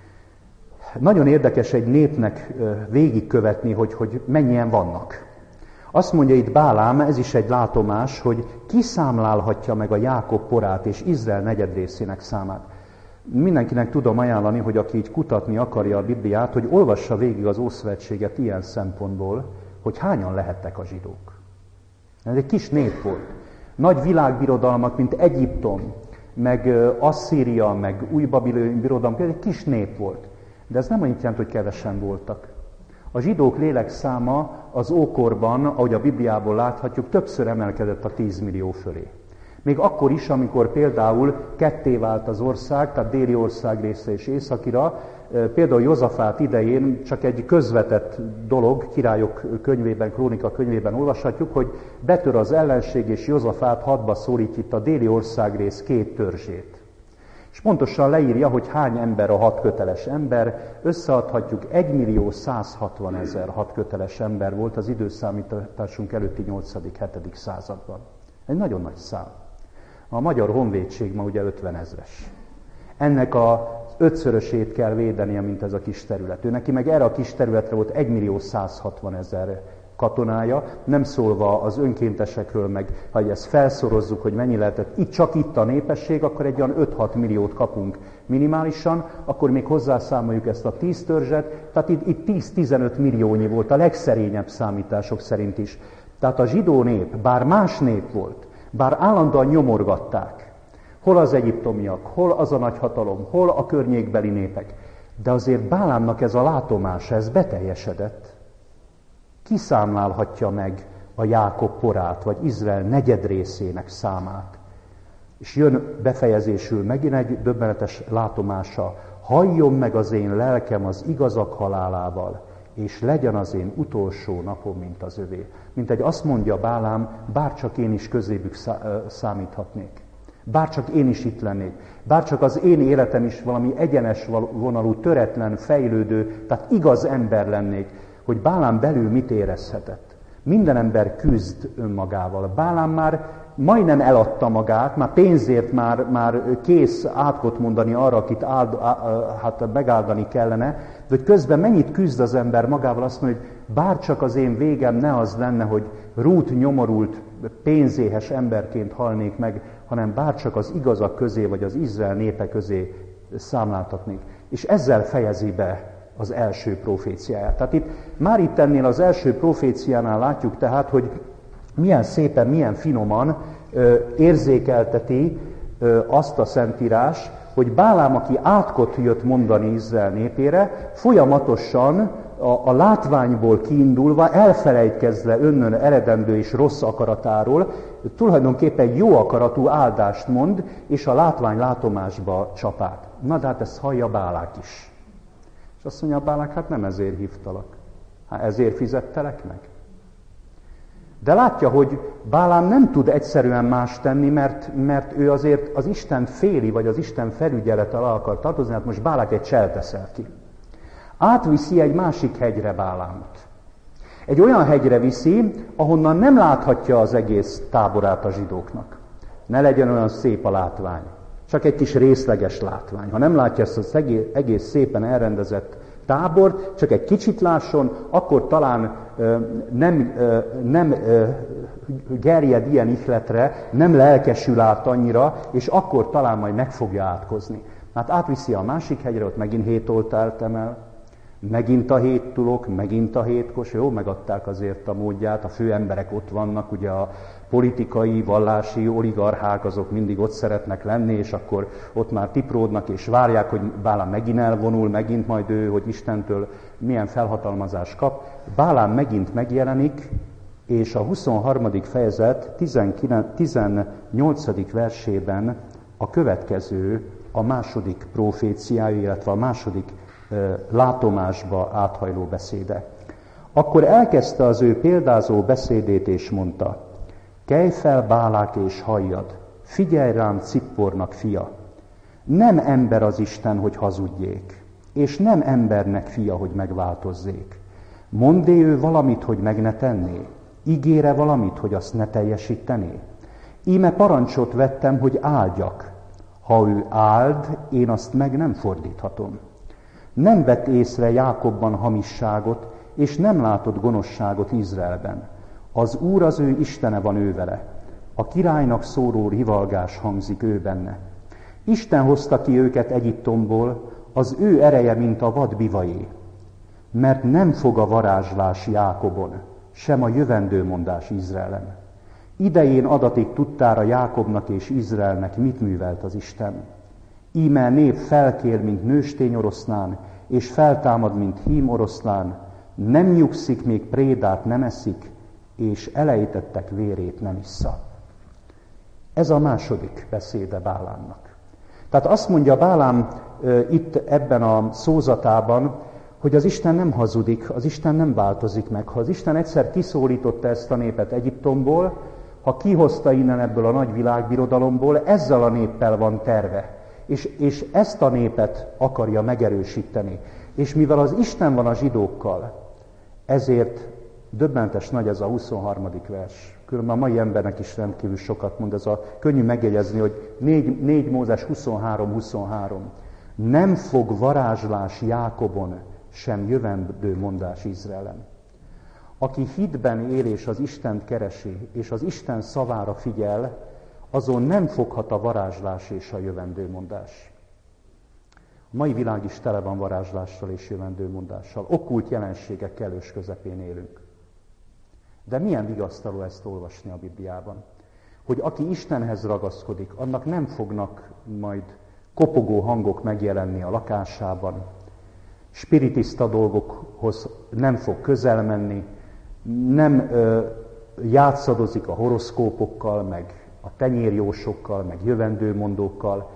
Nagyon érdekes egy népnek végigkövetni, hogy, hogy mennyien vannak. Azt mondja itt Bálám, ez is egy látomás, hogy kiszámlálhatja meg a Jákob porát és Izrael negyedrészének számát. Mindenkinek tudom ajánlani, hogy aki így kutatni akarja a Bibliát, hogy olvassa végig az Ószövetséget ilyen szempontból, hogy hányan lehettek a zsidók. Ez egy kis nép volt. Nagy világbirodalmak, mint Egyiptom, meg Asszíria, meg új babiloni birodalmak, ez egy kis nép volt. De ez nem annyit jelent, hogy kevesen voltak. A zsidók lélekszáma az ókorban, ahogy a Bibliából láthatjuk, többször emelkedett a tíz millió fölé. Még akkor is, amikor például ketté vált az ország, tehát déli ország része és északira, például Jozafát idején csak egy közvetett dolog, Királyok könyvében, Krónika könyvében olvashatjuk, hogy betör az ellenség, és Jozafát hadba szólítja itt a déli országrész két törzsét. És pontosan leírja, hogy hány ember a hat köteles ember, összeadhatjuk egymillió százhatvanezer hat köteles ember volt az időszámításunk előtti nyolcadik-hetedik században. Egy nagyon nagy szám. A magyar honvédség ma ugye ötvenezres. Ennek az ötszörösét kell védenie, mint ez a kis terület. Ő neki meg erre a kis területre volt egymillió százhatvanezer katonája, nem szólva az önkéntesekről, meg ha ezt felszorozzuk, hogy mennyi lehetett, itt csak itt a népesség, akkor egy olyan öt-hat milliót kapunk minimálisan, akkor még hozzászámoljuk ezt a tíz törzset, tehát itt, itt tíz-tizenöt milliónyi volt a legszerényebb számítások szerint is. Tehát a zsidó nép, bár más nép volt, bár állandóan nyomorgatták, hol az egyiptomiak, hol az a nagyhatalom, hol a környékbeli népek, de azért Bálámnak ez a látomása, ez beteljesedett. Kiszámlálhatja meg a Jákob porát, vagy Izrael negyedrészének számát. És jön befejezésül megint egy döbbenetes látomása. Halljon meg az én lelkem az igazak halálával, és legyen az én utolsó napom, mint az övé. Mint egy azt mondja Bálám, bárcsak én is közébük számíthatnék. Bárcsak én is itt lennék. Bárcsak az én életem is valami egyenes vonalú, töretlen, fejlődő, tehát igaz ember lennék, hogy Bálám belül mit érezhetett. Minden ember küzd önmagával. Bálám már majdnem eladta magát, már pénzért már, már kész átkot mondani arra, akit áld, hát megáldani kellene, de hogy közben mennyit küzd az ember magával, azt mondja, hogy bárcsak az én végem ne az lenne, hogy rút nyomorult, pénzéhes emberként halnék meg, hanem bárcsak az igazak közé, vagy az Izrael népe közé számláltatnék. És ezzel fejezi be az első proféciáját. Tehát itt, már itt ennél az első proféciánál látjuk tehát, hogy milyen szépen, milyen finoman ö, érzékelteti ö, azt a Szentírás, hogy Bálám, aki átkot jött mondani Izrael népére, folyamatosan a, a látványból kiindulva, elfelejtkezve önnön eredendő és rossz akaratáról, tulajdonképpen jó akaratú áldást mond, és a látvány látomásba csap át. Na de hát ezt hallja Bálák is. És azt mondja Bálák, hát nem ezért hívtalak. Hát ezért fizettelek meg. De látja, hogy Bálám nem tud egyszerűen más tenni, mert, mert ő azért az Isten féli, vagy az Isten felügyelete alá akar tartozni, hát most Bálák egy cselt teszel ki. Átviszi egy másik hegyre Bálámot. Egy olyan hegyre viszi, ahonnan nem láthatja az egész táborát a zsidóknak. Ne legyen olyan szép a látvány. Csak egy kis részleges látvány. Ha nem látja ezt az egész, egész szépen elrendezett tábort, csak egy kicsit lásson, akkor talán ö, nem, ö, nem ö, gerjed ilyen ihletre, nem lelkesül át annyira, és akkor talán majd meg fogja átkozni. Hát átviszi a másik hegyre, ott megint hét oltárt emel, megint a hét tulok, megint a hét kos, jó, megadták azért a módját, a fő emberek ott vannak, ugye a politikai, vallási oligarchák, azok mindig ott szeretnek lenni, és akkor ott már tipródnak, és várják, hogy Bálám megint elvonul, megint majd ő, hogy Istentől milyen felhatalmazást kap. Bálám megint megjelenik, és a huszonharmadik fejezet tizennyolcadik versében a következő, a második proféciája, illetve a második uh, látomásba áthajló beszéde. Akkor elkezdte az ő példázó beszédét, és mondta: kelj fel, Bálák, és halljad, figyelj rám, Cippornak fia. Nem ember az Isten, hogy hazudjék, és nem embernek fia, hogy megváltozzék. Mondd-é ő valamit, hogy meg ne tenné? Ígére valamit, hogy azt ne teljesítené? Íme parancsot vettem, hogy áldjak. Ha ő áld, én azt meg nem fordíthatom. Nem vett észre Jákobban hamisságot, és nem látott gonoszságot Izraelben. Az Úr az ő Istene van ő vele. A királynak szóró rivalgás hangzik ő benne. Isten hozta ki őket Egyiptomból, az ő ereje, mint a vad bivajé. Mert nem fog a varázslás Jákobon, sem a jövendőmondás Izraelen. Idején adatig tudtára Jákobnak és Izraelnek, mit művelt az Isten. Íme nép felkél, mint nőstény oroszlán, és feltámad, mint hím oroszlán. Nem nyugszik, még prédát nem eszik, és elejtettek vérét nem issza. Ez a második beszéde Bálámnak. Tehát azt mondja Bálám e, itt ebben a szózatában, hogy az Isten nem hazudik, az Isten nem változik meg. Ha az Isten egyszer kiszólította ezt a népet Egyiptomból, ha kihozta innen ebből a nagy világbirodalomból, ezzel a néppel van terve. És, és ezt a népet akarja megerősíteni. És mivel az Isten van a zsidókkal, ezért döbbentes nagy ez a huszonharmadik vers. Különben a mai embernek is rendkívül sokat mond, ez a könnyű megjegyezni, hogy négy Mózes huszonhárom huszonhárom. Nem fog varázslás Jákobon, sem jövendő mondás Izraelen. Aki hitben él és az Istent keresi, és az Isten szavára figyel, azon nem foghat a varázslás és a jövendőmondás. A mai világ is tele van varázslással és jövendőmondással. Okkult jelenségek kellős közepén élünk. De milyen vigasztaló ezt olvasni a Bibliában. Hogy aki Istenhez ragaszkodik, annak nem fognak majd kopogó hangok megjelenni a lakásában, spiritista dolgokhoz nem fog közel menni, nem ö, játszadozik a horoszkópokkal, meg a tenyérjósokkal, meg jövendőmondókkal,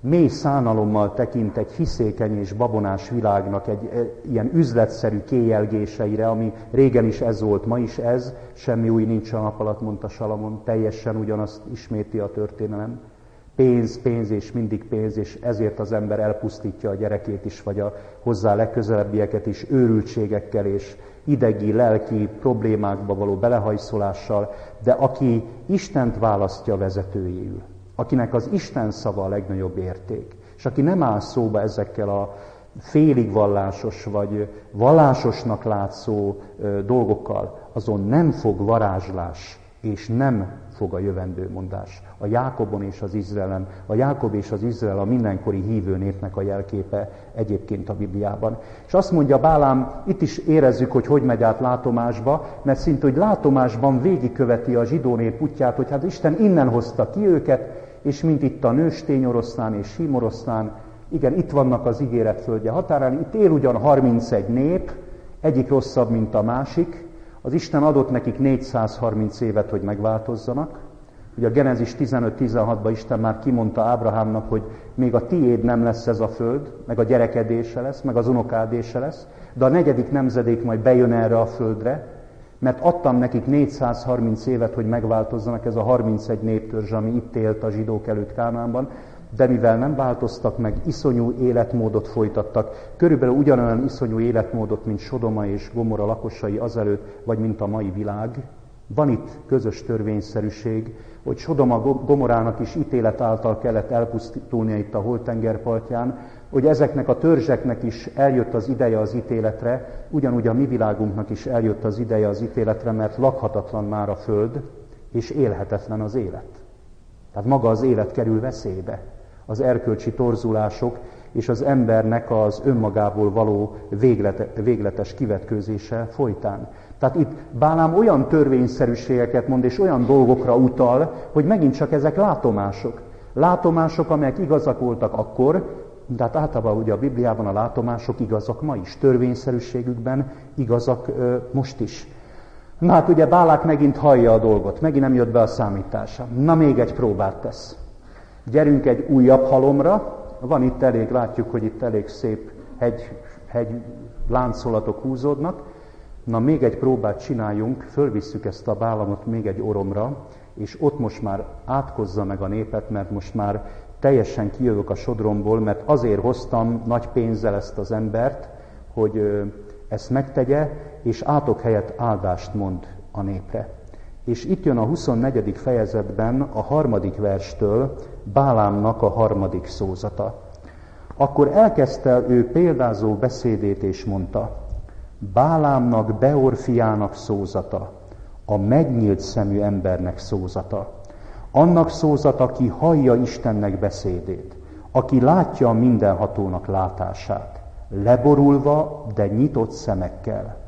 mély szánalommal tekint egy hiszékeny és babonás világnak egy, egy ilyen üzletszerű kéjelgéseire, ami régen is ez volt, ma is ez, semmi új nincs a nap alatt, mondta Salamon, teljesen ugyanazt isméti a történelem. Pénz, pénz és mindig pénz, és ezért az ember elpusztítja a gyerekét is, vagy a hozzá legközelebbieket is őrültségekkel és idegi, lelki problémákba való belehajszolással, de aki Istent választja vezetőjéül, akinek az Isten szava a legnagyobb érték, és aki nem áll szóba ezekkel a félig vallásos vagy vallásosnak látszó dolgokkal, azon nem fog varázslás, és nem fog a jövendőmondás. A Jákobon és az Izraelen, a Jákob és az Izrael a mindenkori hívő népnek a jelképe egyébként a Bibliában. És azt mondja Bálám, itt is érezzük, hogy hogy megy át látomásba, mert szinte, hogy látomásban végigköveti a zsidó nép útját, hogy hát Isten innen hozta ki őket, és mint itt a nőstény oroszlán és hím oroszlán, igen, itt vannak az ígéret földje határán, itt él ugyan harmincegy nép, egyik rosszabb, mint a másik. Az Isten adott nekik négyszázharminc évet, hogy megváltozzanak. Ugye a Genezis tizenöt tizenhatban Isten már kimondta Ábrahámnak, hogy még a tiéd nem lesz ez a föld, meg a gyerekedése lesz, meg az unokádése lesz, de a negyedik nemzedék majd bejön erre a földre, mert adtam nekik négyszázharminc évet, hogy megváltozzanak, ez a harmincegy néptörzs, ami itt élt a zsidók előtt Kánaánban, de mivel nem változtak meg, iszonyú életmódot folytattak, körülbelül ugyanolyan iszonyú életmódot, mint Sodoma és Gomorra lakosai azelőtt, vagy mint a mai világ. Van itt közös törvényszerűség, hogy Sodoma Gomorának is ítélet által kellett elpusztulnia itt a Holtenger partján, hogy ezeknek a törzseknek is eljött az ideje az ítéletre, ugyanúgy a mi világunknak is eljött az ideje az ítéletre, mert lakhatatlan már a föld, és élhetetlen az élet. Tehát maga az élet kerül veszélybe. Az erkölcsi torzulások és az embernek az önmagából való véglete, végletes kivetkőzése folytán. Tehát itt Bálám olyan törvényszerűségeket mond, és olyan dolgokra utal, hogy megint csak ezek látomások. Látomások, amelyek igazak voltak akkor, de hát általában ugye a Bibliában a látomások igazak ma is, törvényszerűségükben igazak ö, most is. Na hát ugye Bálák megint hallja a dolgot, megint nem jött be a számítása. Na még egy próbát tesz. Gyerünk egy újabb halomra, van itt elég, látjuk, hogy itt elég szép hegy, hegy láncolatok húzódnak. Na még egy próbát csináljunk, fölvisszük ezt a Bálamot még egy oromra, és ott most már átkozza meg a népet, mert most már teljesen kijövök a sodromból, mert azért hoztam nagy pénzzel ezt az embert, hogy ezt megtegye, és átok helyett áldást mond a népre. És itt jön a huszonnegyedik fejezetben a harmadik verstől Bálámnak a harmadik szózata. Akkor elkezdte ő példázó beszédét, és mondta: Bálámnak, Beor fiának szózata, a megnyílt szemű embernek szózata, annak szózata, aki hallja Istennek beszédét, aki látja a mindenhatónak látását, leborulva, de nyitott szemekkel.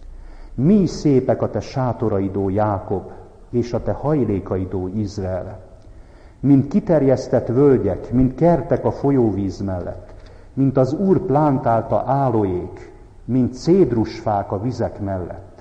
Mi szépek a te sátoraidó Jákob, és a te hajlékaidó Izrael. Mint kiterjesztett völgyek, mint kertek a folyóvíz mellett, mint az Úr plántálta álóék, mint cédrusfák a vizek mellett.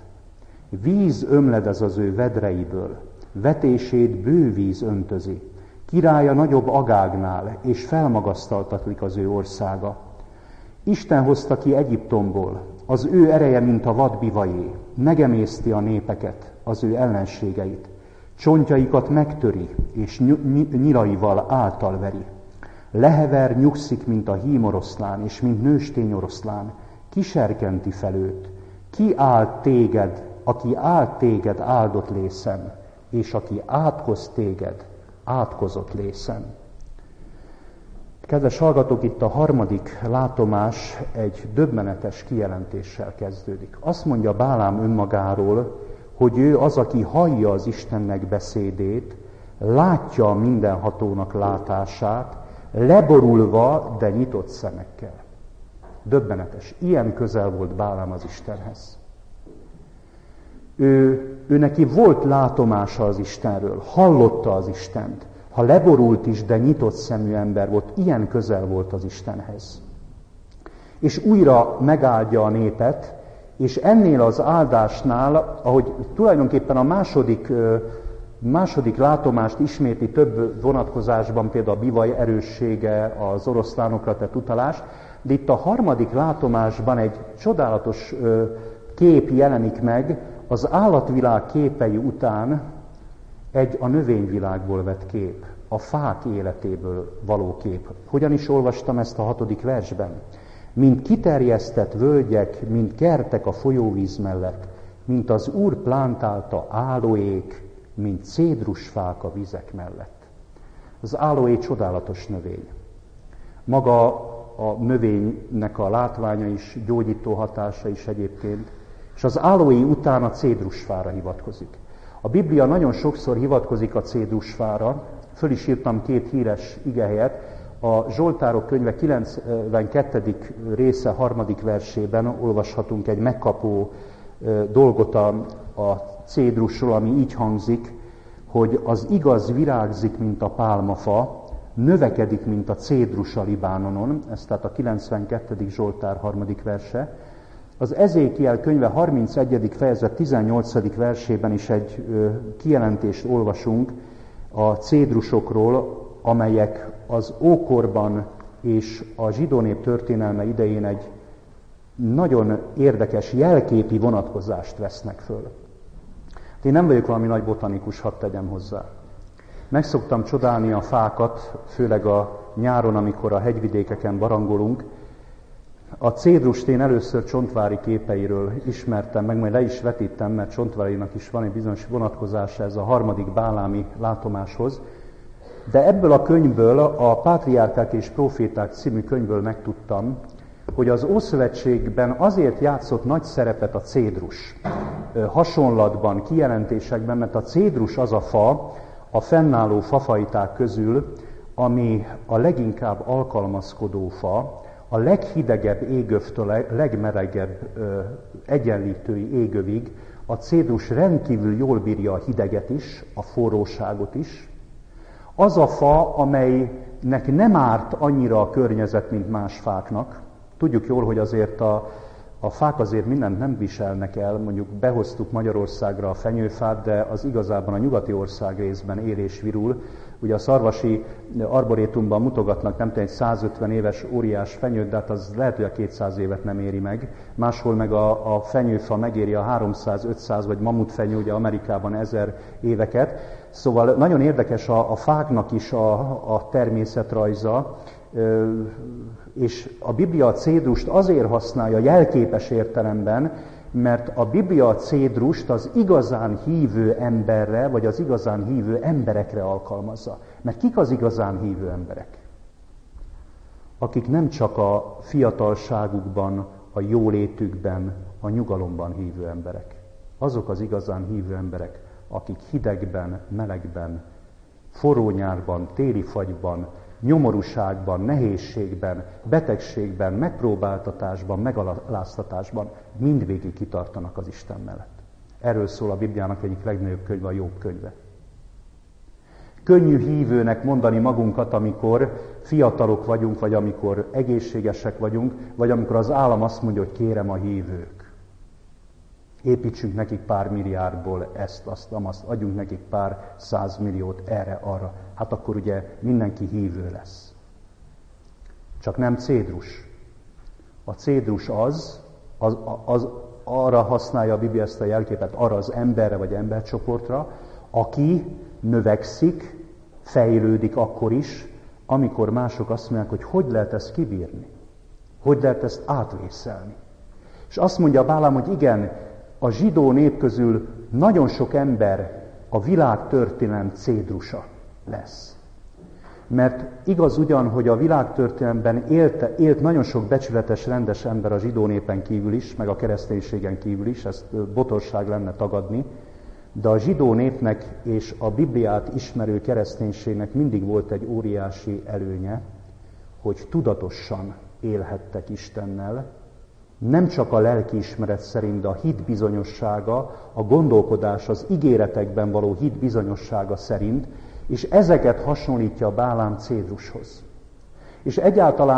Víz ömledez az ő vedreiből, vetését bő víz öntözi. Királya nagyobb Agágnál, és felmagasztaltatik az ő országa. Isten hozta ki Egyiptomból, az ő ereje, mint a vadbivajé, megemészti a népeket, az ő ellenségeit. Csontjaikat megtöri, és nyilaival által veri. Lehever nyugszik, mint a hímoroszlán, és mint nőstény oroszlán. Kiserkenti fel őt. Ki áld téged, aki áld téged áldott lészen, és aki átkoz téged, átkozott lészen. Kedves hallgatók, itt a harmadik látomás egy döbbenetes kijelentéssel kezdődik. Azt mondja Bálám önmagáról, hogy ő az, aki hallja az Istennek beszédét, látja a mindenhatónak látását, leborulva, de nyitott szemekkel. Döbbenetes. Ilyen közel volt Bálám az Istenhez. Ő, ő neki volt látomása az Istenről, hallotta az Istent. Ha leborult is, de nyitott szemű ember volt, ilyen közel volt az Istenhez. És újra megáldja a népet, és ennél az áldásnál, ahogy tulajdonképpen a második második látomást ismétli több vonatkozásban, például a bivaj erőssége, az oroszlánokra tett utalás, de itt a harmadik látomásban egy csodálatos kép jelenik meg, az állatvilág képei után egy a növényvilágból vett kép, a fák életéből való kép. Hogyan is olvastam ezt a hatodik versben? Mint kiterjesztett völgyek, mint kertek a folyóvíz mellett, mint az Úr plántálta álóék, mint cédrusfák a vizek mellett. Az álóé csodálatos növény. Maga a növénynek a látványa is, gyógyító hatása is egyébként, és az álóé után a cédrusfára hivatkozik. A Biblia nagyon sokszor hivatkozik a cédrusfára, föl is írtam két híres igehelyet, a Zsoltárok könyve kilencvenkettedik része harmadik versében olvashatunk egy megkapó dolgot a, a cédrusról, ami így hangzik, hogy az igaz virágzik, mint a pálmafa, növekedik, mint a cédrus a Libánonon, ez tehát a kilencvenkettedik Zsoltár harmadik verse. Az Ezékiel könyve harmincegyedik fejezet tizennyolcadik versében is egy ö, kijelentést olvasunk a cédrusokról, amelyek az ókorban és a zsidó nép történelme idején egy nagyon érdekes jelképi vonatkozást vesznek föl. Én nem vagyok valami nagy botanikus, hadd tegyem hozzá. Meg szoktam csodálni a fákat, főleg a nyáron, amikor a hegyvidékeken barangolunk. A cédrust én először Csontvári képeiről ismertem, meg majd le is vetítem, mert Csontvárinak is van egy bizonyos vonatkozása ez a harmadik bálámi látomáshoz. De ebből a könyvből, a Pátriárkák és Proféták című könyvből megtudtam, hogy az Ószövetségben azért játszott nagy szerepet a cédrus hasonlatban, kijelentésekben, mert a cédrus az a fa, a fennálló fafajták közül, ami a leginkább alkalmazkodó fa, a leghidegebb égövtől a legmelegebb egyenlítői égövig. A cédrus rendkívül jól bírja a hideget is, a forróságot is. Az a fa, amelynek nem árt annyira a környezet, mint más fáknak. Tudjuk jól, hogy azért a, a fák azért mindent nem viselnek el, mondjuk behoztuk Magyarországra a fenyőfát, de az igazában a nyugati ország részben él és virul. Ugye a szarvasi arborétumban mutogatnak nem tudom, egy százötven éves óriás fenyőt, de hát az lehet, hogy a kétszáz évet nem éri meg. Máshol meg a, a fenyőfa megéri a háromszáz-ötszáz, vagy mamutfenyő, ugye Amerikában ezer éveket. Szóval nagyon érdekes a, a fáknak is a, a természetrajza, és a Biblia a cédrust azért használja jelképes értelemben, mert a Biblia a cédrust az igazán hívő emberre, vagy az igazán hívő emberekre alkalmazza. Mert kik az igazán hívő emberek? Akik nem csak a fiatalságukban, a jólétükben, a nyugalomban hívő emberek. Azok az igazán hívő emberek, akik hidegben, melegben, forró nyárban, téli fagyban, nyomorúságban, nehézségben, betegségben, megpróbáltatásban, megaláztatásban mindvégig kitartanak az Isten mellett. Erről szól a Bibliának egyik legnagyobb könyve, a Jobb könyve. Könnyű hívőnek mondani magunkat, amikor fiatalok vagyunk, vagy amikor egészségesek vagyunk, vagy amikor az állam azt mondja, hogy kérem a hívők. Építsünk nekik pár milliárdból ezt, azt, azt, adjunk nekik pár százmilliót erre, arra. Hát akkor ugye mindenki hívő lesz. Csak nem cédrus. A cédrus az, az, az arra használja a Biblia ezt a jelképet, arra az emberre vagy embercsoportra, aki növekszik, fejlődik akkor is, amikor mások azt mondják, hogy hogy lehet ezt kibírni, hogy lehet ezt átvészelni. És azt mondja Bálám, hogy igen, a zsidó nép közül nagyon sok ember a világtörténelem cédrusa lesz. Mert igaz ugyan, hogy a világtörténelemben élt, élt nagyon sok becsületes, rendes ember a zsidó népen kívül is, meg a kereszténységen kívül is, ezt botorság lenne tagadni, de a zsidó népnek és a Bibliát ismerő kereszténységnek mindig volt egy óriási előnye, hogy tudatosan élhettek Istennel, nem csak a lelkiismeret szerint, de a hit bizonyossága, a gondolkodás, az ígéretekben való hit bizonyossága szerint, és ezeket hasonlítja Bálám cédrushoz. És egyáltalán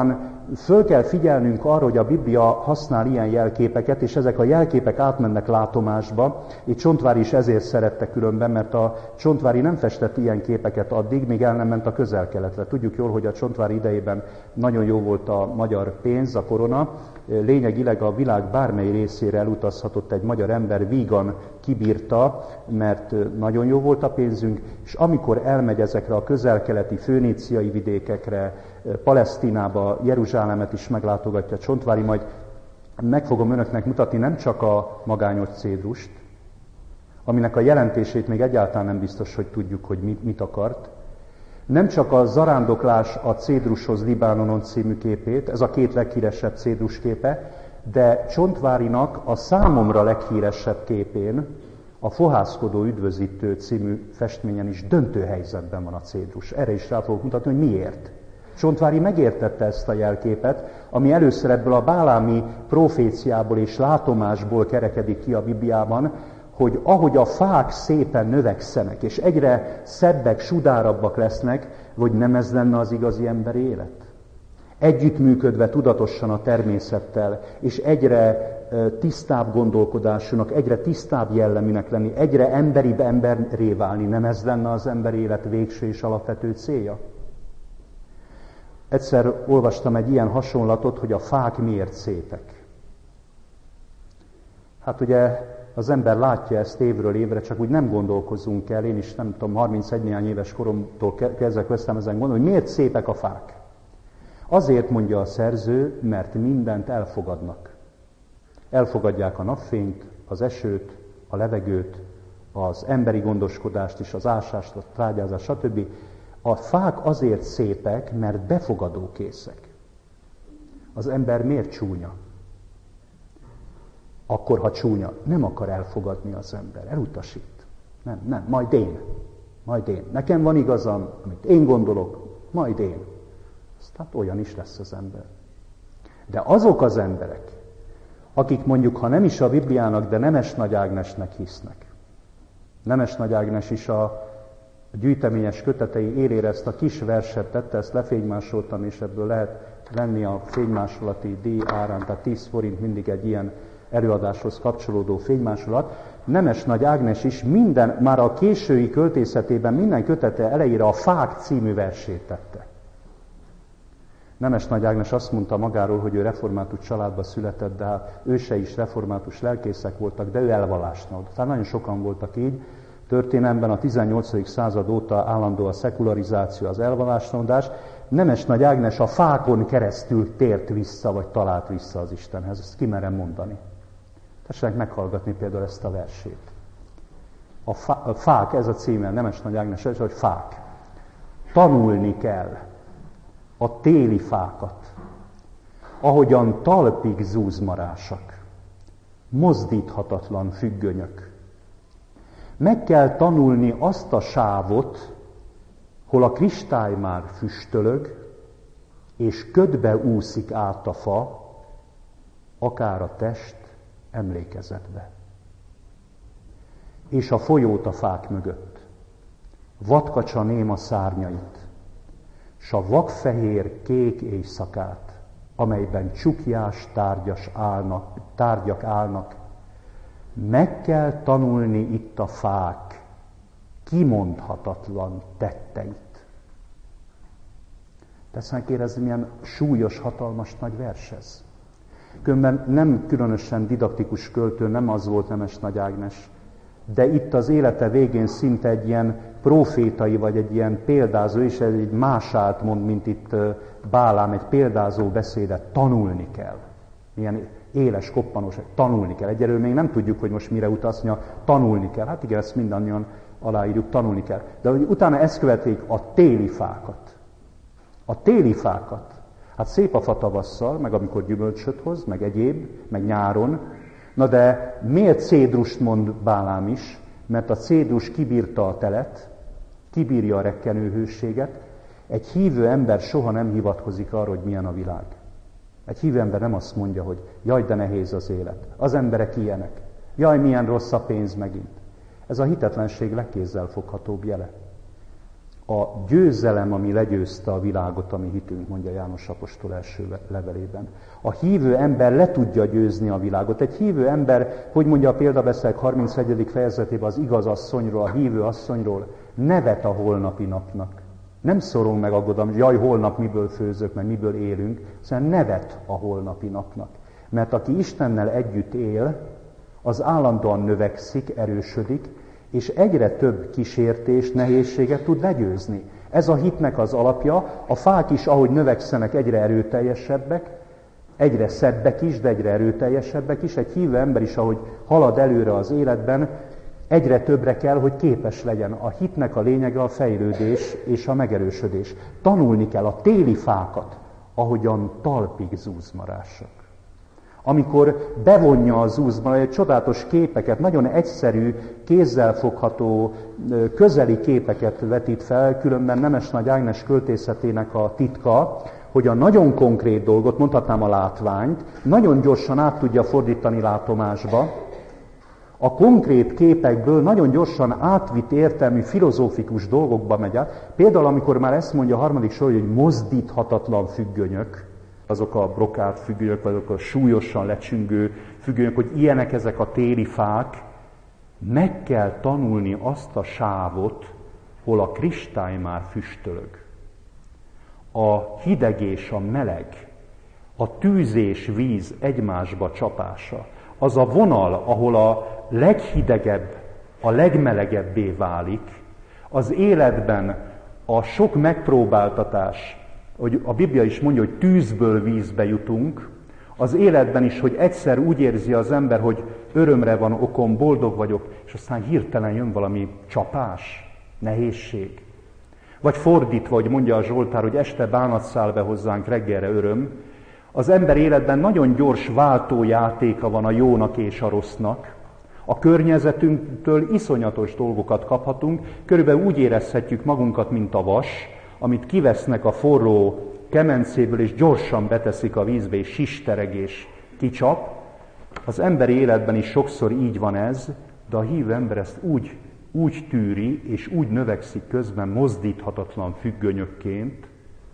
föl kell figyelnünk arra, hogy a Biblia használ ilyen jelképeket, és ezek a jelképek átmennek látomásba. Itt Csontváry is ezért szerette különben, mert a Csontváry nem festett ilyen képeket addig, míg el nem ment a Közel-Keletre. Tudjuk jól, hogy a Csontváry idejében nagyon jó volt a magyar pénz, a korona. Lényegileg a világ bármely részére elutazhatott egy magyar ember, vígan kibírta, mert nagyon jó volt a pénzünk, és amikor elmegy ezekre a közel-keleti föníciai vidékekre, Palesztinába, Jeruzsálemet is meglátogatja Csontváry, majd meg fogom önöknek mutatni nem csak a magányos cédrust, aminek a jelentését még egyáltalán nem biztos, hogy tudjuk, hogy mit, mit akart, nem csak a Zarándoklás a cédrushoz Libánonon című képét, ez a két leghíresebb cédrus képe, de Csontvárynak a számomra leghíresebb képén, a Fohászkodó üdvözítő című festményen is döntő helyzetben van a cédrus. Erre is rá fogok mutatni, hogy miért. Csontváry megértette ezt a jelképet, ami először ebből a bálámi proféciából és látomásból kerekedik ki a Bibliában, hogy ahogy a fák szépen növekszenek, és egyre szebbek, sudárabbak lesznek, hogy nem ez lenne az igazi emberi élet? Együttműködve tudatosan a természettel, és egyre tisztább gondolkodásúnak, egyre tisztább jelleműnek lenni, egyre emberibb emberré válni, nem ez lenne az emberi élet végső és alapvető célja? Egyszer olvastam egy ilyen hasonlatot, hogy a fák miért szépek. Hát ugye az ember látja ezt évről évre, csak úgy nem gondolkozunk el. Én is nem tudom, harmincegy néhány éves koromtól kezdve kezdtem ezen gondolni, hogy miért szépek a fák. Azért mondja a szerző, mert mindent elfogadnak. Elfogadják a napfényt, az esőt, a levegőt, az emberi gondoskodást is, az ásást, a trágyázást, stb. A fák azért szépek, mert befogadókészek. Az ember miért csúnya? Akkor, ha csúnya, nem akar elfogadni az ember, elutasít. Nem, nem, majd én, majd én. Nekem van igazam, amit én gondolok, majd én. Tehát olyan is lesz az ember. De azok az emberek, akik mondjuk, ha nem is a Bibliának, de Nemes Nagy Ágnesnek hisznek. Nemes Nagy Ágnes is a gyűjteményes kötetei élére ezt a kis verset tette, ezt lefénymásoltam, és ebből lehet venni a fénymásolati díj árán, tehát tíz forint mindig egy ilyen előadáshoz kapcsolódó fénymásolat. Nemes Nagy Ágnes is minden, már a késői költészetében minden kötete elejére a Fák című versét tette. Nemes Nagy Ágnes azt mondta magáról, hogy ő református családba született, de hát ősei is református lelkészek voltak, de ő elvallásna volt. Tehát nagyon sokan voltak így. Történelemben a tizennyolcadik század óta állandó a szekularizáció, az elvallásnodás. Nemes Nagy Ágnes a fákon keresztül tért vissza, vagy talált vissza az Istenhez. Ezt kimerem mondani. Tessenek meghallgatni például ezt a versét. A, fá, a fák, ez a címe, Nemes Nagy Ágnes, hogy fák. Tanulni kell a téli fákat, ahogyan talpig zúzmarásak, mozdíthatatlan függönyök. Meg kell tanulni azt a sávot, hol a kristály már füstölög, és ködbe úszik át a fa, akár a test emlékezetbe. És a folyót a fák mögött, vadkacsa néma szárnyait, s a vakfehér kék éjszakát, amelyben csukjás tárgyas állnak, tárgyak állnak. Meg kell tanulni itt a fák kimondhatatlan tetteit. Tesznek érezni, milyen súlyos, hatalmas nagy vers ez. Különben nem különösen didaktikus költő, nem az volt Nemes Nagy Ágnes, de itt az élete végén szinte egy ilyen profétai, vagy egy ilyen példázó, és ez egy mását mond, mint itt Bálám, egy példázó beszédet, tanulni kell. Ilyen éles, koppanos, tanulni kell. Egyelőre még nem tudjuk, hogy most mire utaszni, tanulni kell. Hát igen, ezt mindannyian aláírjuk, tanulni kell. De hogy utána ezt követik a téli fákat. A téli fákat. Hát szép a fa tavasszal, meg amikor gyümölcsöt hoz, meg egyéb, meg nyáron. Na de miért cédrust mond Bálám is? Mert a cédrus kibírta a telet, kibírja a rekkenőhőséget. Egy hívő ember soha nem hivatkozik arra, hogy milyen a világ. Egy hívő ember nem azt mondja, hogy jaj, de nehéz az élet. Az emberek ilyenek. Jaj, milyen rossz a pénz megint. Ez a hitetlenség legkézzelfoghatóbb jele. a győzelem, ami legyőzte a világot, ami hitünk, mondja János apostol első levelében. A hívő ember le tudja győzni a világot. Egy hívő ember, hogy mondja a példabeszéd harmincegyedik fejezetében az igaz asszonyról, a hívő asszonyról, nevet a holnapi napnak. Nem szorong meg aggodalom, hogy jaj, holnap miből főzök, meg miből élünk, szóval nevet a holnapi napnak. Mert aki Istennel együtt él, az állandóan növekszik, erősödik, és egyre több kísértést, nehézséget tud legyőzni. Ez a hitnek az alapja, a fák is, ahogy növekszenek, egyre erőteljesebbek, egyre szebbek is, de egyre erőteljesebbek is. Egy hívő ember is, ahogy halad előre az életben, egyre többre kell, hogy képes legyen. A hitnek a lényege a fejlődés és a megerősödés. Tanulni kell a téli fákat, ahogyan talpig zúzmarások. Amikor bevonja az zúzmarás, egy csodálatos képeket, nagyon egyszerű, kézzelfogható, közeli képeket vetít fel, különben Nemes Nagy Ágnes költészetének a titka, hogy a nagyon konkrét dolgot, mondhatnám a látványt, nagyon gyorsan át tudja fordítani látomásba, a konkrét képekből nagyon gyorsan átvitt értelmű, filozófikus dolgokba megy át. Például, amikor már ezt mondja a harmadik sor, hogy mozdíthatatlan függönyök, azok a brokált függönyök, vagy azok a súlyosan lecsüngő függönyök, hogy ilyenek ezek a téli fák, meg kell tanulni azt a sávot, hol a kristály már füstölög. A hideg és a meleg, a tűz és víz egymásba csapása, az a vonal, ahol a leghidegebb a legmelegebbé válik, az életben a sok megpróbáltatás, hogy a Biblia is mondja, hogy tűzből vízbe jutunk, az életben is, hogy egyszer úgy érzi az ember, hogy örömre van okom, boldog vagyok, és aztán hirtelen jön valami csapás, nehézség. Vagy fordítva, hogy mondja a Zsoltár, hogy este bánat száll be hozzánk, reggelre öröm. Az ember életben nagyon gyors váltójátéka van a jónak és a rossznak. A környezetünktől iszonyatos dolgokat kaphatunk, körülbelül úgy érezhetjük magunkat, mint a vas, amit kivesznek a forró kemencéből, és gyorsan beteszik a vízbe, és sistereg és kicsap. Az emberi életben is sokszor így van ez, de a hívő ember ezt úgy, úgy tűri, és úgy növekszik közben mozdíthatatlan függönyökként,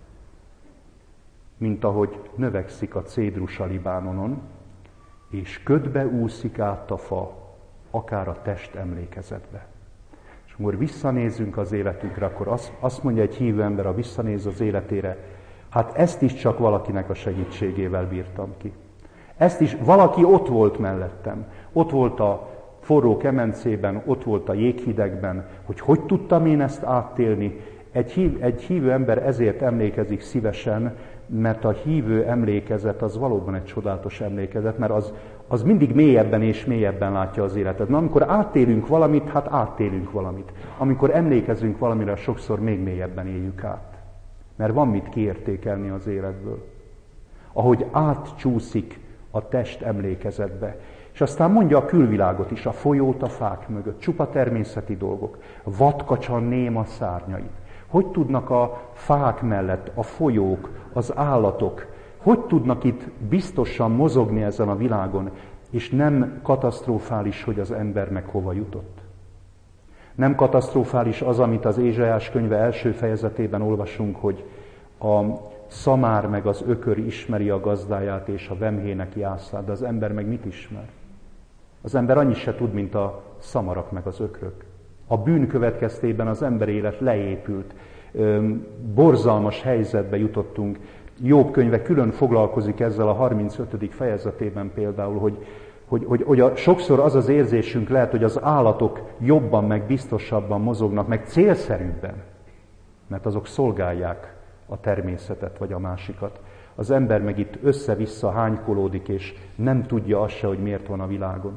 mint ahogy növekszik a cédrus a Libánonon, és ködbe úszik át a fa, akár a test emlékezetbe. És amikor visszanézünk az életünkre, akkor azt, azt mondja egy hívő ember, ha visszanéz az életére, hát ezt is csak valakinek a segítségével bírtam ki. Ezt is valaki ott volt mellettem. Ott volt a forró kemencében, ott volt a jéghidegben, hogy hogy tudtam én ezt áttélni. Egy, hív, egy hívő ember ezért emlékezik szívesen, mert a hívő emlékezet az valóban egy csodálatos emlékezet, mert az, az mindig mélyebben és mélyebben látja az életet. Na, amikor áttélünk valamit, hát áttélünk valamit. Amikor emlékezünk valamire, sokszor még mélyebben éljük át. Mert van mit kiértékelni az életből. Ahogy átcsúszik a test emlékezetbe. És aztán mondja a külvilágot is, a folyót a fák mögött, csupa természeti dolgok, vadkacsan néma szárnyait. Hogy tudnak a fák mellett a folyók, az állatok, hogy tudnak itt biztosan mozogni ezen a világon, és nem katasztrofális, hogy az ember meg hova jutott? Nem katasztrofális az, amit az Ézsaiás könyve első fejezetében olvasunk, hogy a szamár meg az ökör ismeri a gazdáját, és a vemhének jászát, de az ember meg mit ismer? Az ember annyit se tud, mint a szamarak meg az ökrök. A bűn következtében az ember élet leépült, borzalmas helyzetbe jutottunk. Jobb könyve külön foglalkozik ezzel a harmincötödik fejezetében például, hogy, hogy, hogy, hogy a, sokszor az az érzésünk lehet, hogy az állatok jobban, meg biztosabban mozognak, meg célszerűbben, mert azok szolgálják a természetet vagy a másikat. Az ember meg itt össze-vissza hánykolódik, és nem tudja azt se, hogy miért van a világon.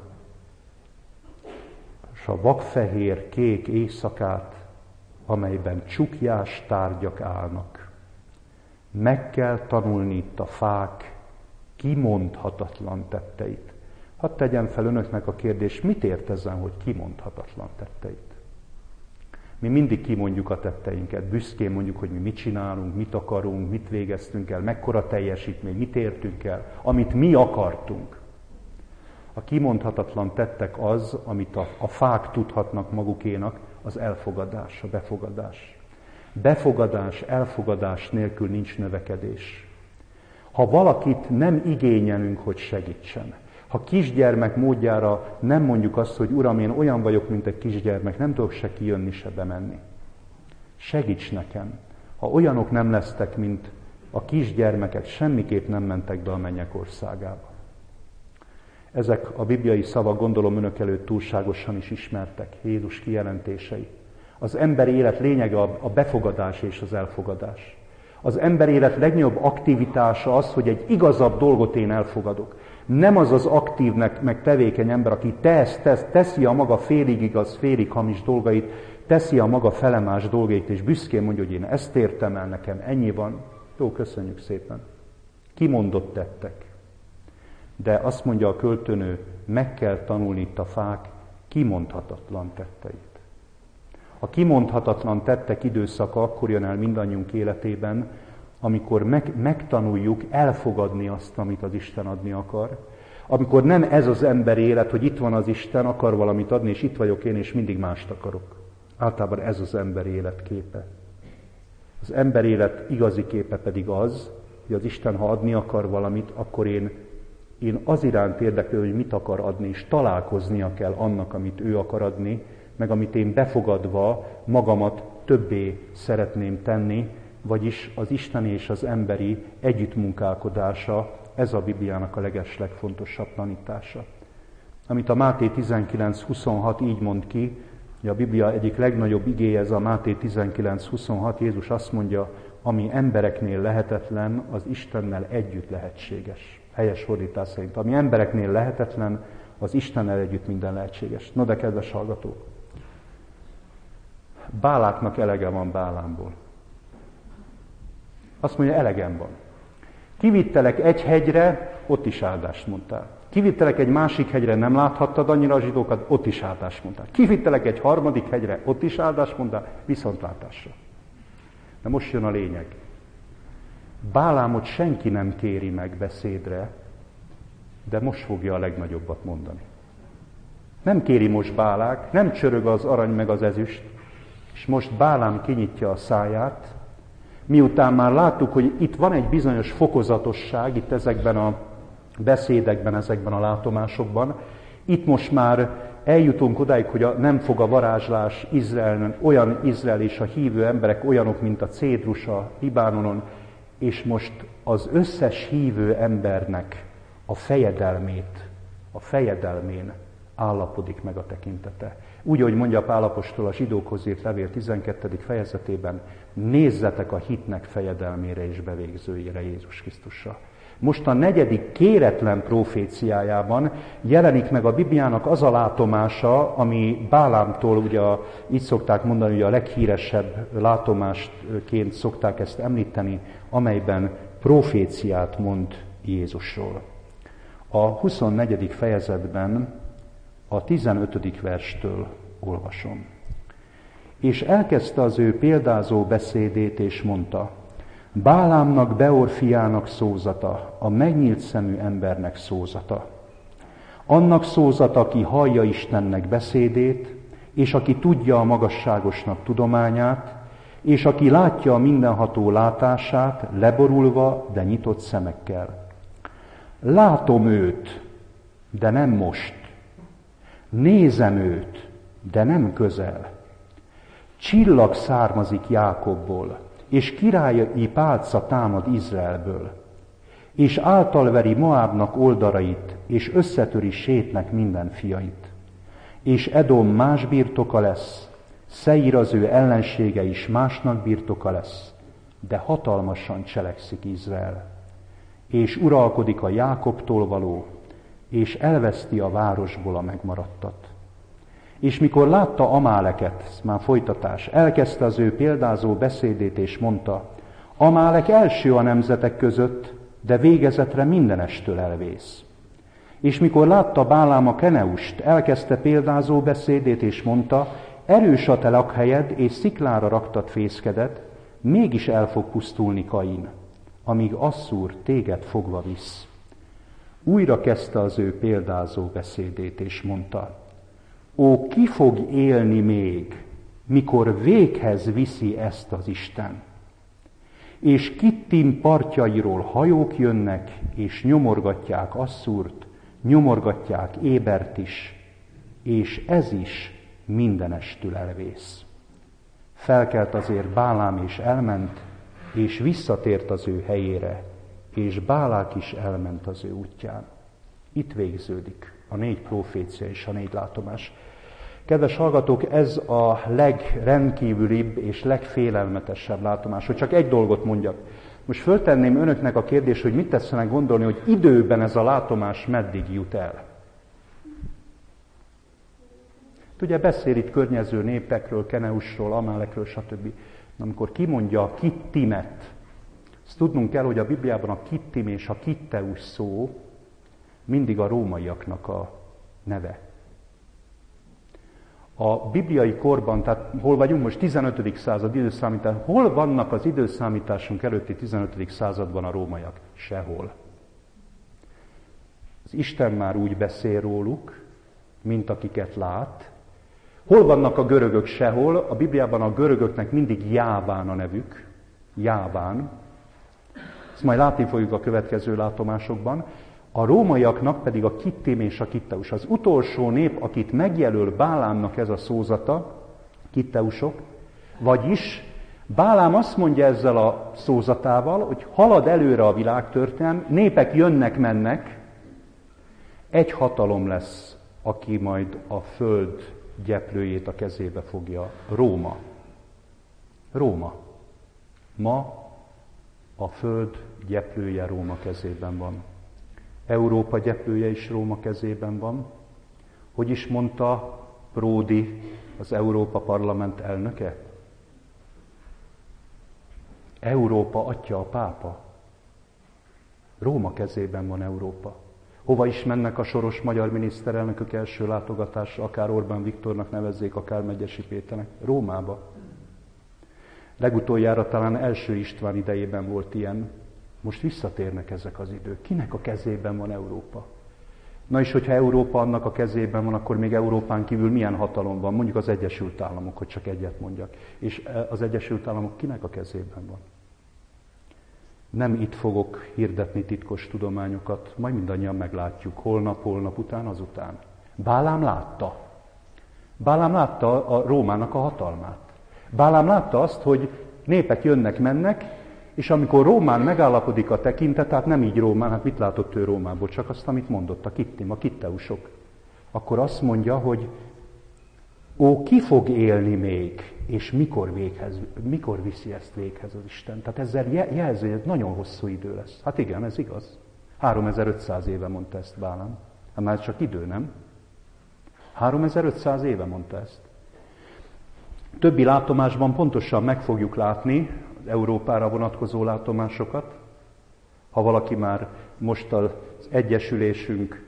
És a vakfehér, kék éjszakát, amelyben csuklyás tárgyak állnak. Meg kell tanulni itt a fák kimondhatatlan tetteit. Hadd tegyem fel önöknek a kérdést, mit ért ezen, hogy kimondhatatlan tetteit? Mi mindig kimondjuk a tetteinket, büszkén mondjuk, hogy mi mit csinálunk, mit akarunk, mit végeztünk el, mekkora teljesítmény, mit értünk el, amit mi akartunk. A kimondhatatlan tettek az, amit a, a fák tudhatnak magukénak, az elfogadás, a befogadás. Befogadás, elfogadás nélkül nincs növekedés. Ha valakit nem igényelünk, hogy segítsen, ha kisgyermek módjára nem mondjuk azt, hogy Uram, én olyan vagyok, mint egy kisgyermek, nem tudok se kijönni, se bemenni. Segíts nekem. Ha olyanok nem lesztek, mint a kisgyermekek, semmiképp nem mentek be a mennyek országába. Ezek a bibliai szavak, gondolom, önök előtt túlságosan is ismertek, Jézus kijelentései. Az ember élet lényege a befogadás és az elfogadás. Az ember élet legnagyobb aktivitása az, hogy egy igazabb dolgot én elfogadok. Nem az az aktív, meg, meg tevékeny ember, aki tesz, tesz, teszi a maga félig igaz, félig hamis dolgait, teszi a maga felemás dolgait, és büszkén mondja, hogy én ezt értem el, nekem ennyi van. Jó, köszönjük szépen. Kimondott tettek. De azt mondja a költőnő, meg kell tanulni itt a fák kimondhatatlan tetteit. A kimondhatatlan tettek időszaka akkor jön el mindannyiunk életében, amikor meg, megtanuljuk elfogadni azt, amit az Isten adni akar. Amikor nem ez az ember élet, hogy itt van az Isten, akar valamit adni, és itt vagyok én, és mindig mást akarok. Általában ez az ember élet képe. Az ember élet igazi képe pedig az, hogy az Isten, ha adni akar valamit, akkor én, én az iránt érdeklődöm, hogy mit akar adni, és találkoznia kell annak, amit ő akar adni, meg amit én befogadva magamat többé szeretném tenni, vagyis az isteni és az emberi együttmunkálkodása, ez a Bibliának a legeslegfontosabb tanítása. Amit a Máté tizenkilenc huszonhat így mond ki, hogy a Biblia egyik legnagyobb igéje, ez a Máté tizenkilenc huszonhat, Jézus azt mondja, ami embereknél lehetetlen, az Istennel együtt lehetséges. Helyes fordítás szerint. Ami embereknél lehetetlen, az Istennel együtt minden lehetséges. No de kedves hallgatók, Báláknak elege van Bálámból. Azt mondja, elegem van. Kivittelek egy hegyre, ott is áldást mondtál. Kivittelek egy másik hegyre, nem láthattad annyira a zsidókat, ott is áldást mondtál. Kivittelek egy harmadik hegyre, ott is áldást mondtál, viszontlátásra. De most jön a lényeg. Bálámot senki nem kéri meg beszédre, de most fogja a legnagyobbat mondani. Nem kéri most Bálák, nem csörög az arany meg az ezüst, és most Bálám kinyitja a száját, miután már láttuk, hogy itt van egy bizonyos fokozatosság, itt ezekben a beszédekben, ezekben a látomásokban, itt most már eljutunk odáig, hogy a, nem fog a varázslás Izraelen, olyan Izrael és a hívő emberek olyanok, mint a cédrus a Libánonon, és most az összes hívő embernek a fejedelmét, a fejedelmén állapodik meg a tekintete. Úgy, ahogy mondja Pál apostol a zsidókhoz írt levél tizenkettedik fejezetében, nézzetek a hitnek fejedelmére és bevégzőjére, Jézus Krisztusra. Most a negyedik kéretlen proféciájában jelenik meg a Bibliának az a látomása, ami Bálámtól, ugye így szokták mondani, hogy a leghíresebb látomásként szokták ezt említeni, amelyben proféciát mond Jézusról. A huszonnegyedik fejezetben a tizenötödik verstől olvasom. És elkezdte az ő példázó beszédét, és mondta, Bálámnak, Beor fiának szózata, a megnyílt szemű embernek szózata. Annak szózata, aki hallja Istennek beszédét, és aki tudja a magasságosnak tudományát, és aki látja a mindenható látását, leborulva, de nyitott szemekkel. Látom őt, de nem most. Nézem őt, de nem közel. Csillag származik Jákobból, és királyi pálca támad Izraelből, és általveri Moábnak oldarait, és összetöri Sétnek minden fiait. És Edom más birtoka lesz, Szeír az ő ellensége is másnak birtoka lesz, de hatalmasan cselekszik Izrael. És uralkodik a Jákobtól való, és elveszti a városból a megmaradtat. És mikor látta Amáleket, ez már folytatás, elkezdte az ő példázó beszédét, és mondta, Amálek első a nemzetek között, de végezetre mindenestől elvész. És mikor látta Bálám a Keneust, elkezdte példázó beszédét, és mondta, erős a te lakhelyed, és sziklára raktad fészkedet, mégis el fog pusztulni Kain, amíg Asszúr téged fogva visz. Újra kezdte az ő példázó beszédét, és mondta, ó, ki fog élni még, mikor véghez viszi ezt az Isten. És Kittim partjairól hajók jönnek, és nyomorgatják Asszúrt, nyomorgatják Ébert is, és ez is mindenestül elvész. Felkelt azért Bálám és elment, és visszatért az ő helyére, és Bálák is elment az ő útján. Itt végződik a négy profécia és a négy látomás. Kedves hallgatók, ez a legrendkívülibb és legfélelmetesebb látomás. Hogy csak egy dolgot mondjak. Most föltenném önöknek a kérdést, hogy mit tetszenek gondolni, hogy időben ez a látomás meddig jut el. Ugye beszél itt környező népekről, Keneusról, Amálekről, stb. Amikor kimondja a Kittimet, azt tudnunk kell, hogy a Bibliában a Kittim és a Kitteus szó mindig a rómaiaknak a neve. A bibliai korban, tehát hol vagyunk most, tizenötödik század időszámítás, hol vannak az időszámításunk előtti tizenötödik században a rómaiak? Sehol. Az Isten már úgy beszél róluk, mint akiket lát. Hol vannak a görögök? Sehol. A Bibliában a görögöknek mindig Jáván a nevük. Jáván. Ezt majd látni fogjuk a következő látomásokban. A rómaiaknak pedig a Kittim és a Kitteus. Az utolsó nép, akit megjelöl Bálámnak ez a szózata, Kitteusok, vagyis Bálám azt mondja ezzel a szózatával, hogy halad előre a világtörténelem, népek jönnek-mennek, egy hatalom lesz, aki majd a föld gyeplőjét a kezébe fogja. Róma. Róma. Ma a föld gyeplője Róma kezében van. Európa gyeplője is Róma kezében van. Hogy is mondta Pródi, az Európa Parlament elnöke? Európa atya a pápa. Róma kezében van Európa. Hova is mennek a soros magyar miniszterelnökök első látogatásra, akár Orbán Viktornak nevezzék, akár Megyesi Péternek? Rómába. Legutoljára talán első István idejében volt ilyen. Most visszatérnek ezek az idők. Kinek a kezében van Európa? Na és hogyha Európa annak a kezében van, akkor még Európán kívül milyen hatalom van? Mondjuk az Egyesült Államok, hogy csak egyet mondjak. És az Egyesült Államok kinek a kezében van? Nem itt fogok hirdetni titkos tudományokat, majd mindannyian meglátjuk. Holnap, holnap után, azután. Bálám látta. Bálám látta a Rómának a hatalmát. Bálám látta azt, hogy népek jönnek-mennek, és amikor Rómán megállapodik a tekintet, tehát nem így Rómán, hát mit látott ő Rómából, csak azt, amit mondott a Kittim, a Kitteusok, akkor azt mondja, hogy ó, ki fog élni még, és mikor, véghez, mikor viszi ezt véghez az Isten. Tehát ezzel jelzi, hogy ez nagyon hosszú idő lesz. Hát igen, ez igaz. háromezer-ötszáz éve mondta ezt Bálám. Hát már csak idő, nem? háromezer-ötszáz éve mondta ezt. Többi látomásban pontosan meg fogjuk látni az Európára vonatkozó látomásokat. Ha valaki már most az egyesülésünk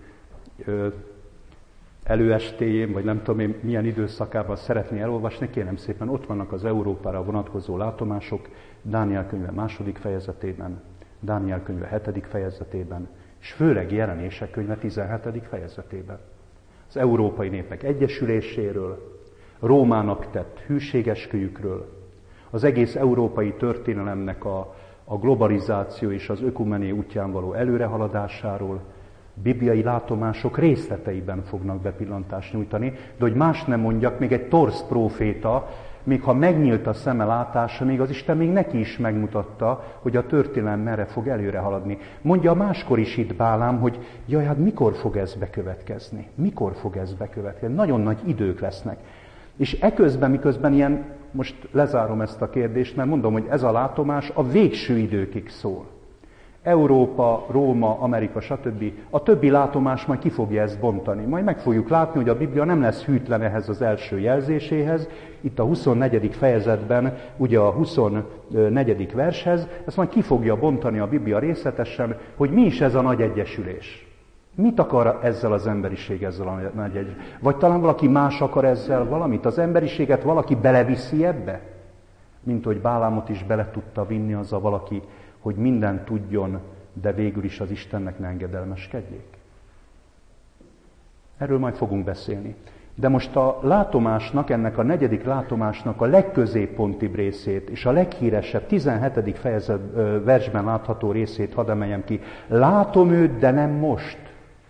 előestéjén, vagy nem tudom én milyen időszakában szeretné elolvasni, kérem szépen, ott vannak az Európára vonatkozó látomások, Dániel könyve második fejezetében, Dániel könyve hetedik fejezetében, és főleg Jelenések könyve tizenhetedik fejezetében. Az európai népek egyesüléséről, Rómának tett hűségesküjükről, az egész európai történelemnek a, a globalizáció és az ökumené útján való előrehaladásáról, bibliai látomások részleteiben fognak bepillantást nyújtani, de hogy más nem mondjak, még egy torz próféta, még ha megnyílt a szeme látása, még az Isten még neki is megmutatta, hogy a történelem merre fog előre haladni. Mondja máskor is itt Bálám, hogy jaj, hát mikor fog ez bekövetkezni? Mikor fog ez bekövetkezni? Nagyon nagy idők lesznek. És eközben, miközben ilyen, most lezárom ezt a kérdést, mert mondom, hogy ez a látomás a végső időkig szól. Európa, Róma, Amerika, stb. A többi látomás majd ki fogja ezt bontani. Majd meg fogjuk látni, hogy a Biblia nem lesz hűtlen ehhez az első jelzéséhez. Itt a huszonnegyedik fejezetben, ugye a huszonnegyedik vershez, ezt majd ki fogja bontani a Biblia részletesen, hogy mi is ez a nagy egyesülés. Mit akar ezzel az emberiség, ezzel a nagy egyesülés? Vagy talán valaki más akar ezzel valamit? Az emberiséget valaki beleviszi ebbe? Mint hogy Bálámot is bele tudta vinni az a valaki, hogy mindent tudjon, de végül is az Istennek ne engedelmeskedjék. Erről majd fogunk beszélni. De most a látomásnak, ennek a negyedik látomásnak a legközéppontibb részét, és a leghíresebb tizenhetedik fejezet versben látható részét hadd emeljem ki. Látom őt, de nem most.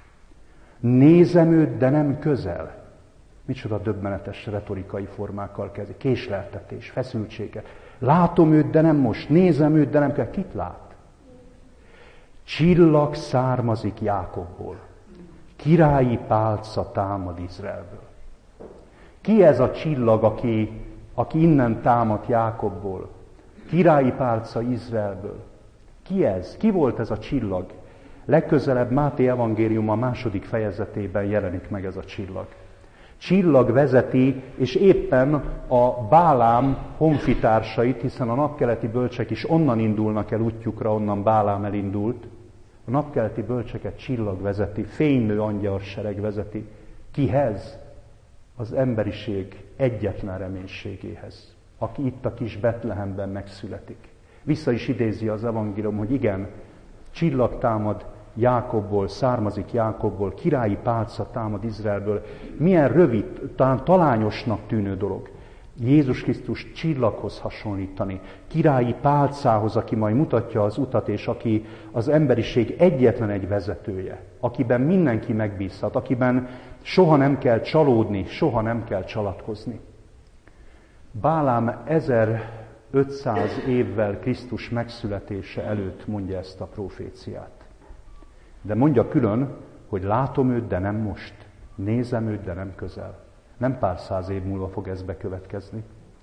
Nézem őt, de nem közel. Micsoda döbbenetes retorikai formákkal kezdi. Késleltetés, feszültsége. Látom őt, de nem most. Nézem őt, de nem kell. Kit lát? Csillag származik Jákobból. Királyi pálca támad Izraelből. Ki ez a csillag, aki, aki innen támad Jákobból? Királyi pálca Izraelből. Ki ez? Ki volt ez a csillag? Legközelebb Máté evangélium a második fejezetében jelenik meg ez a csillag. Csillag vezeti, és éppen a Bálám honfitársait, hiszen a napkeleti bölcsek is onnan indulnak el útjukra, onnan Bálám elindult. A napkeleti bölcseket csillag vezeti, fénylő angyalsereg vezeti. Kihez? Az emberiség egyetlen reménységéhez, aki itt a kis Betlehemben megszületik. Vissza is idézi az evangélium, hogy igen, csillag támad Jákobból, származik Jákobból, királyi pálca támad Izraelből. Milyen rövid, talán talányosnak tűnő dolog. Jézus Krisztus csillaghoz hasonlítani, királyi pálcához, aki majd mutatja az utat, és aki az emberiség egyetlen egy vezetője, akiben mindenki megbízhat, akiben soha nem kell csalódni, soha nem kell csalatkozni. Bálám ezerötszáz évvel Krisztus megszületése előtt mondja ezt a proféciát. De mondja külön, hogy látom őt, de nem most. Nézem őt, de nem közel. Nem pár száz év múlva fog ez bekövetkezni.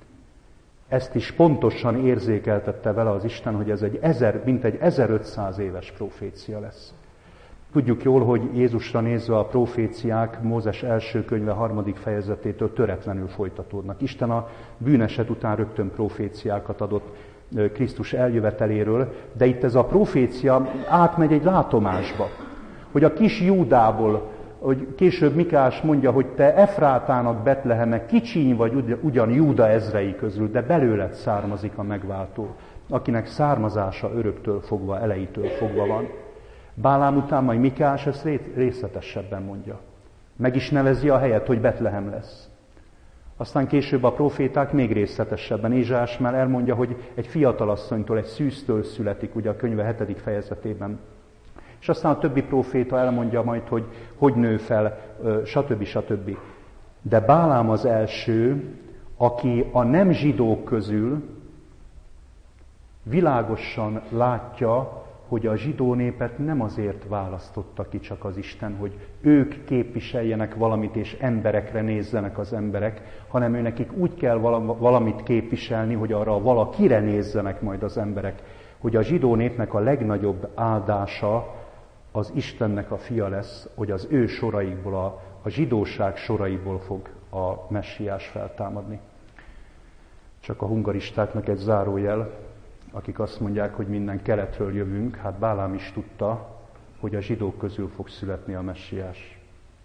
Ezt is pontosan érzékeltette vele az Isten, hogy ez egy ezer, mintegy ezerötszáz éves profécia lesz. Tudjuk jól, hogy Jézusra nézve a proféciák Mózes első könyve harmadik fejezetétől töretlenül folytatódnak. Isten a bűneset után rögtön proféciákat adott Krisztus eljöveteléről, de itt ez a profécia átmegy egy látomásba, hogy a kis Júdából, hogy később Mikás mondja, hogy te Efrátának, Betlehemnek kicsiny vagy ugyan Júda ezrei közül, de belőled származik a megváltó, akinek származása öröktől fogva, elejétől fogva van. Bálám után majd Mikás ezt részletesebben mondja. Meg is nevezi a helyet, hogy Betlehem lesz. Aztán később a proféták még részletesebben. Ézsaiás már elmondja, hogy egy fiatalasszonytól, egy szűztől születik, ugye a könyve hetedik fejezetében. És aztán a többi próféta elmondja majd, hogy hogy nő fel, stb. stb. De Bálám az első, aki a nem zsidók közül világosan látja, hogy a zsidó népet nem azért választotta ki csak az Isten, hogy ők képviseljenek valamit, és emberekre nézzenek az emberek, hanem ő nekik úgy kell valamit képviselni, hogy arra valakire nézzenek majd az emberek, hogy a zsidó népnek a legnagyobb áldása az Istennek a fia lesz, hogy az ő soraikból, a, a zsidóság soraiból fog a messiás feltámadni. Csak a hungaristáknak egy zárójel, akik azt mondják, hogy minden keletről jövünk, hát Bálám is tudta, hogy a zsidók közül fog születni a messiás.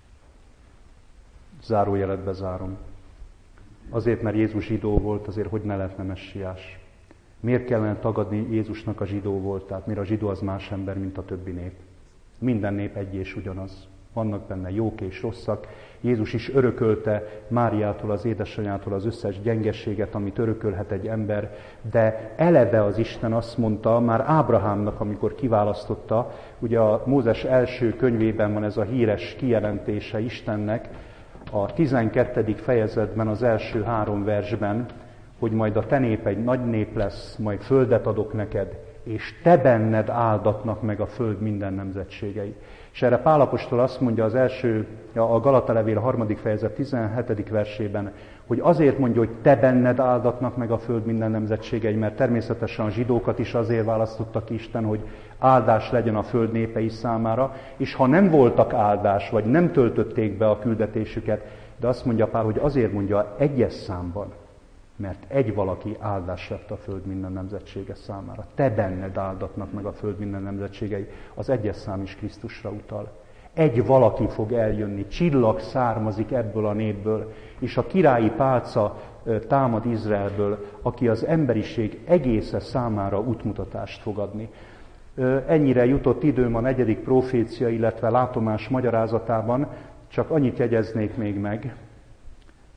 Zárójelet bezárom. Azért, mert Jézus zsidó volt, azért hogy ne lehetne messiás? Miért kellene tagadni Jézusnak a zsidó voltát? Miért a zsidó az más ember, mint a többi nép? Minden nép egy és ugyanaz. Vannak benne jók és rosszak. Jézus is örökölte Máriától, az édesanyától az összes gyengeséget, amit örökölhet egy ember, de eleve az Isten azt mondta, már Ábrahámnak, amikor kiválasztotta, ugye a Mózes első könyvében van ez a híres kijelentése Istennek, a tizenkettedik fejezetben, az első három versben, hogy majd a te nép egy nagy nép lesz, majd földet adok neked, és te benned áldatnak meg a föld minden nemzetségei. És erre Pál apostol azt mondja az első, a Galata levél a harmadik fejezet tizenhetedik versében, hogy azért mondja, hogy te benned áldatnak meg a föld minden nemzetségei, mert természetesen a zsidókat is azért választotta ki Isten, hogy áldás legyen a föld népei számára, és ha nem voltak áldás, vagy nem töltötték be a küldetésüket, de azt mondja Pál, hogy azért mondja egyes számban, mert egy valaki áldás lett a föld minden nemzetsége számára. Te benned áldatnak meg a föld minden nemzetségei. Az egyes szám is Krisztusra utal. Egy valaki fog eljönni, csillag származik ebből a népből, és a királyi pálca támad Izraelből, aki az emberiség egésze számára útmutatást fog adni. Ennyire jutott időm a negyedik profécia, illetve látomás magyarázatában, csak annyit jegyeznék még meg,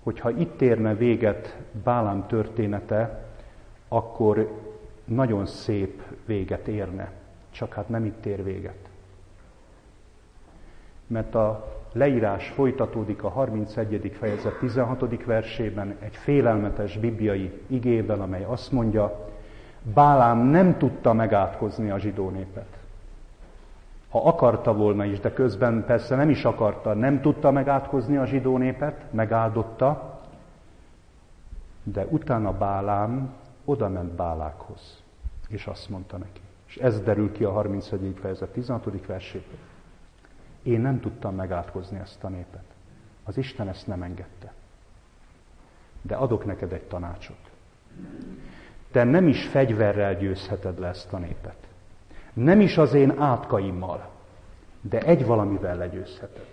hogyha itt érne véget Bálám története, akkor nagyon szép véget érne. Csak hát nem itt ér véget. Mert a leírás folytatódik a harmincegyedik fejezet tizenhatodik versében, egy félelmetes bibliai igében, amely azt mondja, Bálám nem tudta megátkozni a zsidó népet. Ha akarta volna is, de közben persze nem is akarta, nem tudta megátkozni a zsidó népet, megáldotta, de utána Bálám oda ment Bálákhoz, és azt mondta neki. És ez derül ki a harmincegyedik fejezet tizenhatodik verséből. Én nem tudtam megátkozni ezt a népet. Az Isten ezt nem engedte. De adok neked egy tanácsot. Te nem is fegyverrel győzheted le ezt a népet. Nem is az én átkaimmal, de egy valamivel legyőzheted.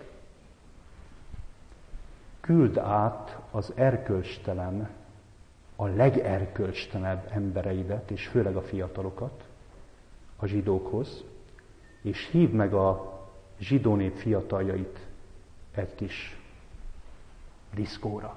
Küld át az erkölcstelen, a legerkölcstelenebb embereidet, és főleg a fiatalokat, a zsidókhoz, és hívd meg a zsidó nép fiataljait egy kis diszkóra.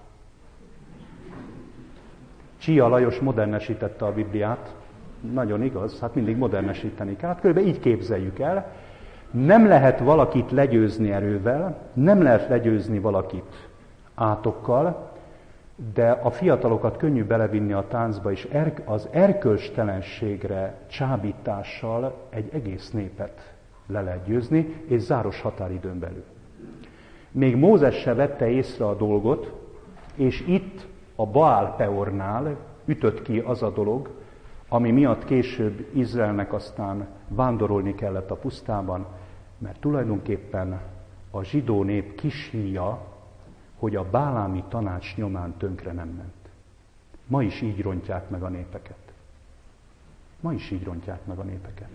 Csia Lajos modernesítette a Bibliát, nagyon igaz, hát mindig modernesíteni kell. Hát körülbelül így képzeljük el. Nem lehet valakit legyőzni erővel, nem lehet legyőzni valakit átokkal, de a fiatalokat könnyű belevinni a táncba, és az erkölcstelenségre csábítással egy egész népet le lehet győzni, és záros határidőn belül. Még Mózes se vette észre a dolgot, és itt a Baál Peornál ütött ki az a dolog, ami miatt később Izraelnek aztán vándorolni kellett a pusztában, mert tulajdonképpen a zsidó nép kis híja, hogy a bálámi tanács nyomán tönkre nem ment. Ma is így rontják meg a népeket. Ma is így rontják meg a népeket.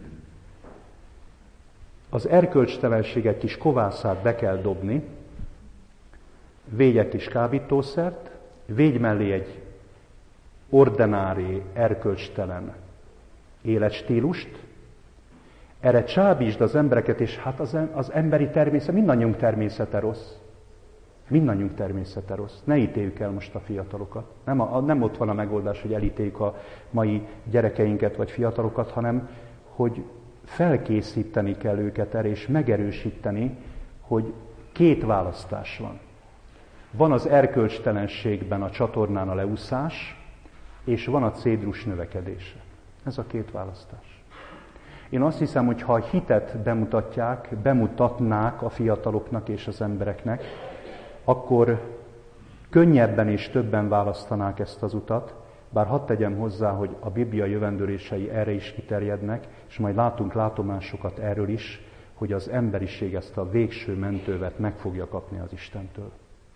Az erkölcstelenség egy kis kovászát be kell dobni, végy egy kis kábítószert, végy mellé egy ordinári, erkölcstelen életstílust, erre csábítsd az embereket, és hát az, az emberi természet, mindannyiunk természete rossz. Mindannyiunk természete rossz. Ne ítéljük el most a fiatalokat. Nem, a, nem ott van a megoldás, hogy elítéljük a mai gyerekeinket vagy fiatalokat, hanem hogy felkészíteni kell őket erre, és megerősíteni, hogy két választás van. Van az erkölcstelenségben a csatornán a leúszás, és van a cédrus növekedése. Ez a két választás. Én azt hiszem, hogy ha a hitet bemutatják, bemutatnák a fiataloknak és az embereknek, akkor könnyebben és többen választanák ezt az utat, bár hadd tegyem hozzá, hogy a Biblia jövendőlései erre is kiterjednek, és majd látunk látomásokat erről is, hogy az emberiség ezt a végső mentővet meg fogja kapni az Istentől.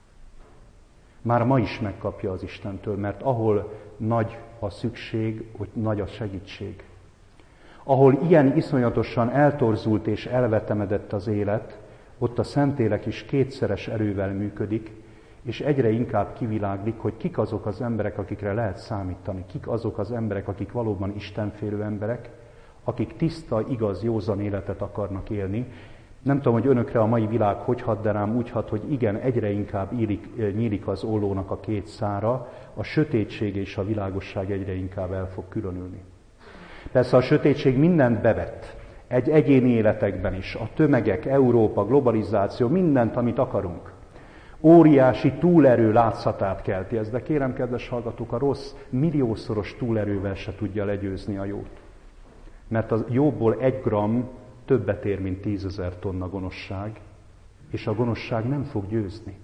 Már ma is megkapja az Istentől, mert ahol nagy a szükség, ott nagy a segítség. Ahol ilyen iszonyatosan eltorzult és elvetemedett az élet, ott a Szentlélek is kétszeres erővel működik, és egyre inkább kiviláglik, hogy kik azok az emberek, akikre lehet számítani, kik azok az emberek, akik valóban istenfélő emberek, akik tiszta, igaz, józan életet akarnak élni. Nem tudom, hogy önökre a mai világ hogy hat, de rám úgy hat, hogy igen, egyre inkább írik, nyílik az ollónak a két szára, a sötétség és a világosság egyre inkább el fog különülni. Persze a sötétség mindent bevett, egy egyéni életekben is, a tömegek, Európa, globalizáció, mindent, amit akarunk. Óriási túlerő látszatát kelti ez, de kérem, kedves hallgatók, a rossz milliószoros túlerővel se tudja legyőzni a jót. Mert a jóból egy gramm többet ér, mint tízezer tonna gonoszság, és a gonoszság nem fog győzni.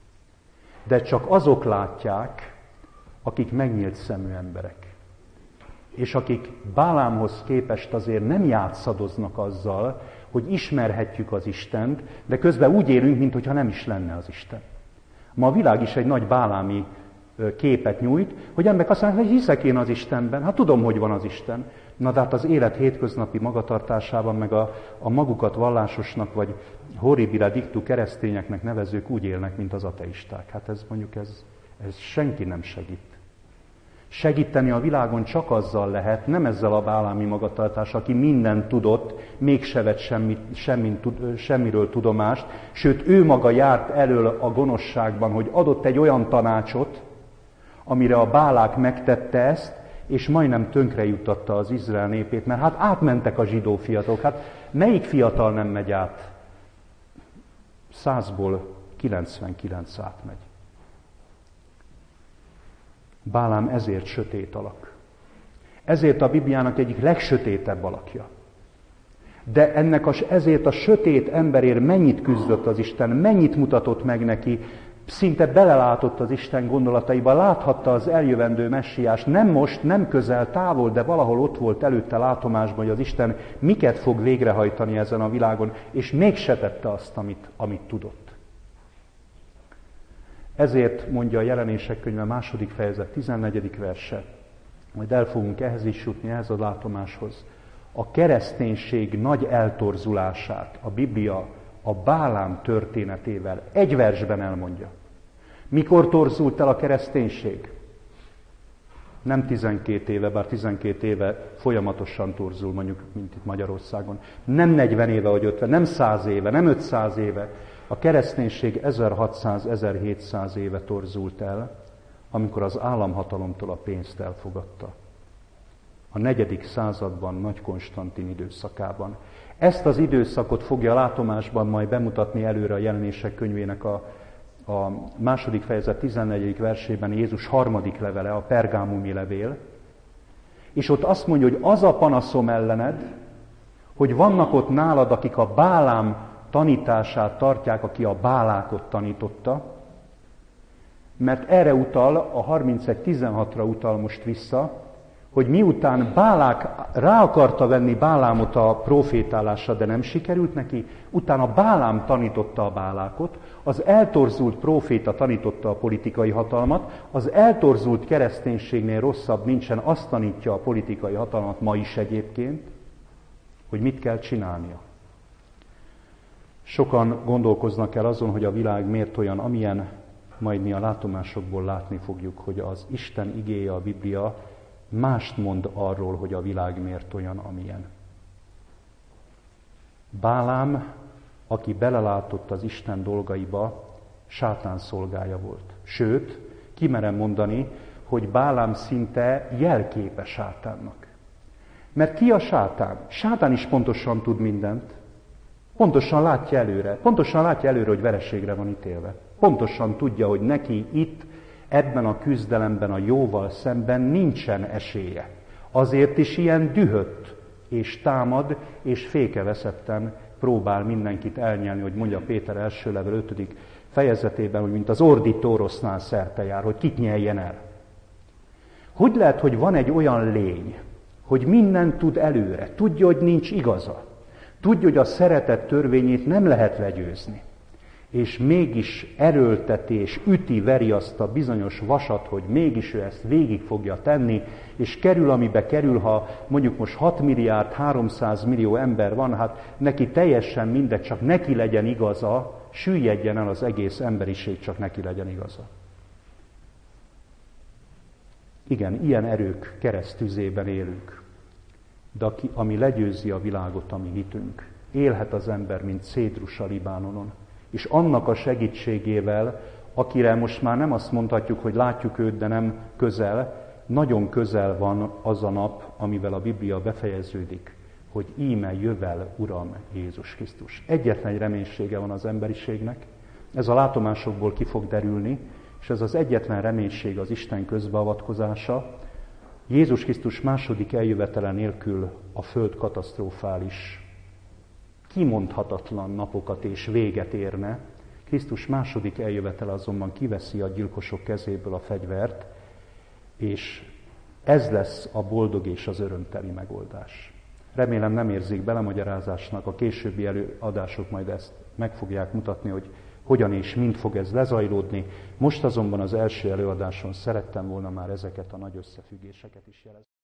De csak azok látják, akik megnyílt szemű emberek. És akik Bálámhoz képest azért nem játszadoznak azzal, hogy ismerhetjük az Istent, de közben úgy élünk, mintha nem is lenne az Isten. Ma a világ is egy nagy bálámi képet nyújt, hogy emberek azt mondják, hogy hiszek én az Istenben, hát tudom, hogy van az Isten. Na de hát az élet hétköznapi magatartásában, meg a, a magukat vallásosnak, vagy horribile dictu keresztényeknek nevezők úgy élnek, mint az ateisták. Hát ez mondjuk, ez, ez senki nem segít. Segíteni a világon csak azzal lehet, nem ezzel a bálámi magatartás, aki mindent tudott, mégse vett semmit, semmin, semmiről tudomást, sőt ő maga járt elől a gonoszságban, hogy adott egy olyan tanácsot, amire a Bálák megtette ezt, és majdnem tönkre juttatta az Izrael népét, mert hát átmentek a zsidó fiatalok. Hát melyik fiatal nem megy át? Százból kilencvenkilenc átmegy. Bálám ezért sötét alak. Ezért a Bibliának egyik legsötétebb alakja. De ennek a, ezért a sötét emberért mennyit küzdött az Isten, mennyit mutatott meg neki, szinte belelátott az Isten gondolataiba, láthatta az eljövendő messiás, nem most, nem közel, távol, de valahol ott volt előtte látomásban, hogy az Isten miket fog végrehajtani ezen a világon, és mégse tette azt, amit, amit tudott. Ezért mondja a Jelenések könyve második fejezet tizennegyedik verse, majd el fogunk ehhez is jutni, ehhez a látomáshoz. A kereszténység nagy eltorzulását a Biblia a Bálám történetével egy versben elmondja. Mikor torzult el a kereszténység? Nem tizenkét éve, bár tizenkét éve folyamatosan torzul, mondjuk, mint itt Magyarországon. Nem negyven éve vagy ötven, nem száz éve, nem ötszáz éve. A kereszténység ezerhatszáz-ezerhétszáz éve torzult el, amikor az államhatalomtól a pénzt elfogadta. A negyedik században, Nagy Konstantin időszakában. Ezt az időszakot fogja látomásban majd bemutatni előre a Jelenések könyvének a, a második fejezet tizennegyedik versében Jézus harmadik levele, a pergámumi levél. És ott azt mondja, hogy az a panaszom ellened, hogy vannak ott nálad, akik a Bálám tanítását tartják, aki a Bálákot tanította, mert erre utal, a harmincegy tizenhatra utal most vissza, hogy miután Bálák rá akarta venni Bálámot a profétálásra, de nem sikerült neki, utána Bálám tanította a Bálákot, az eltorzult proféta tanította a politikai hatalmat, az eltorzult kereszténységnél rosszabb nincsen, azt tanítja a politikai hatalmat ma is egyébként, hogy mit kell csinálnia. Sokan gondolkoznak el azon, hogy a világ miért olyan, amilyen, majd mi a látomásokból látni fogjuk, hogy az Isten igéje, a Biblia mást mond arról, hogy a világ miért olyan, amilyen. Bálám, aki belelátott az Isten dolgaiba, sátán szolgája volt. Sőt, kimerem mondani, hogy Bálám szinte jelképe sátánnak. Mert ki a sátán? Sátán is pontosan tud mindent. Pontosan látja előre. Pontosan látja előre, hogy vereségre van ítélve. Pontosan tudja, hogy neki itt, ebben a küzdelemben a jóval szemben nincsen esélye. Azért is ilyen dühött, és támad, és fékeveszetten próbál mindenkit elnyelni, hogy mondja Péter első levél ötödik fejezetében, hogy mint az ordító orosznál szerte jár, hogy kit nyeljen el. Hogy lehet, hogy van egy olyan lény, hogy mindent tud előre, tudja, hogy nincs igaza, tudja, hogy a szeretet törvényét nem lehet legyőzni, és mégis erőlteti és üti, veri azt a bizonyos vasat, hogy mégis ő ezt végig fogja tenni, és kerül, amibe kerül, ha mondjuk most hat milliárd, háromszáz millió ember van, hát neki teljesen mindegy, csak neki legyen igaza, süllyedjen el az egész emberiség, csak neki legyen igaza. Igen, ilyen erők keresztüzében élünk, de aki, ami legyőzi a világot, ami hitünk. Élhet az ember, mint cédrus a Libánonon, és annak a segítségével, akire most már nem azt mondhatjuk, hogy látjuk őt, de nem közel, nagyon közel van az a nap, amivel a Biblia befejeződik, hogy íme jövel, Uram Jézus Krisztus. Egyetlen reménysége van az emberiségnek, ez a látomásokból ki fog derülni, és ez az egyetlen reménység az Isten közbeavatkozása. Jézus Krisztus második eljövetele nélkül a föld katasztrofális, kimondhatatlan napokat és véget érne. Krisztus második eljövetele azonban kiveszi a gyilkosok kezéből a fegyvert, és ez lesz a boldog és az örömteli megoldás. Remélem nem érzik belemagyarázásnak, a későbbi előadások majd ezt meg fogják mutatni, hogy hogyan és mind fog ez lezajlódni. Most azonban az első előadáson szerettem volna már ezeket a nagy összefüggéseket is jelezni.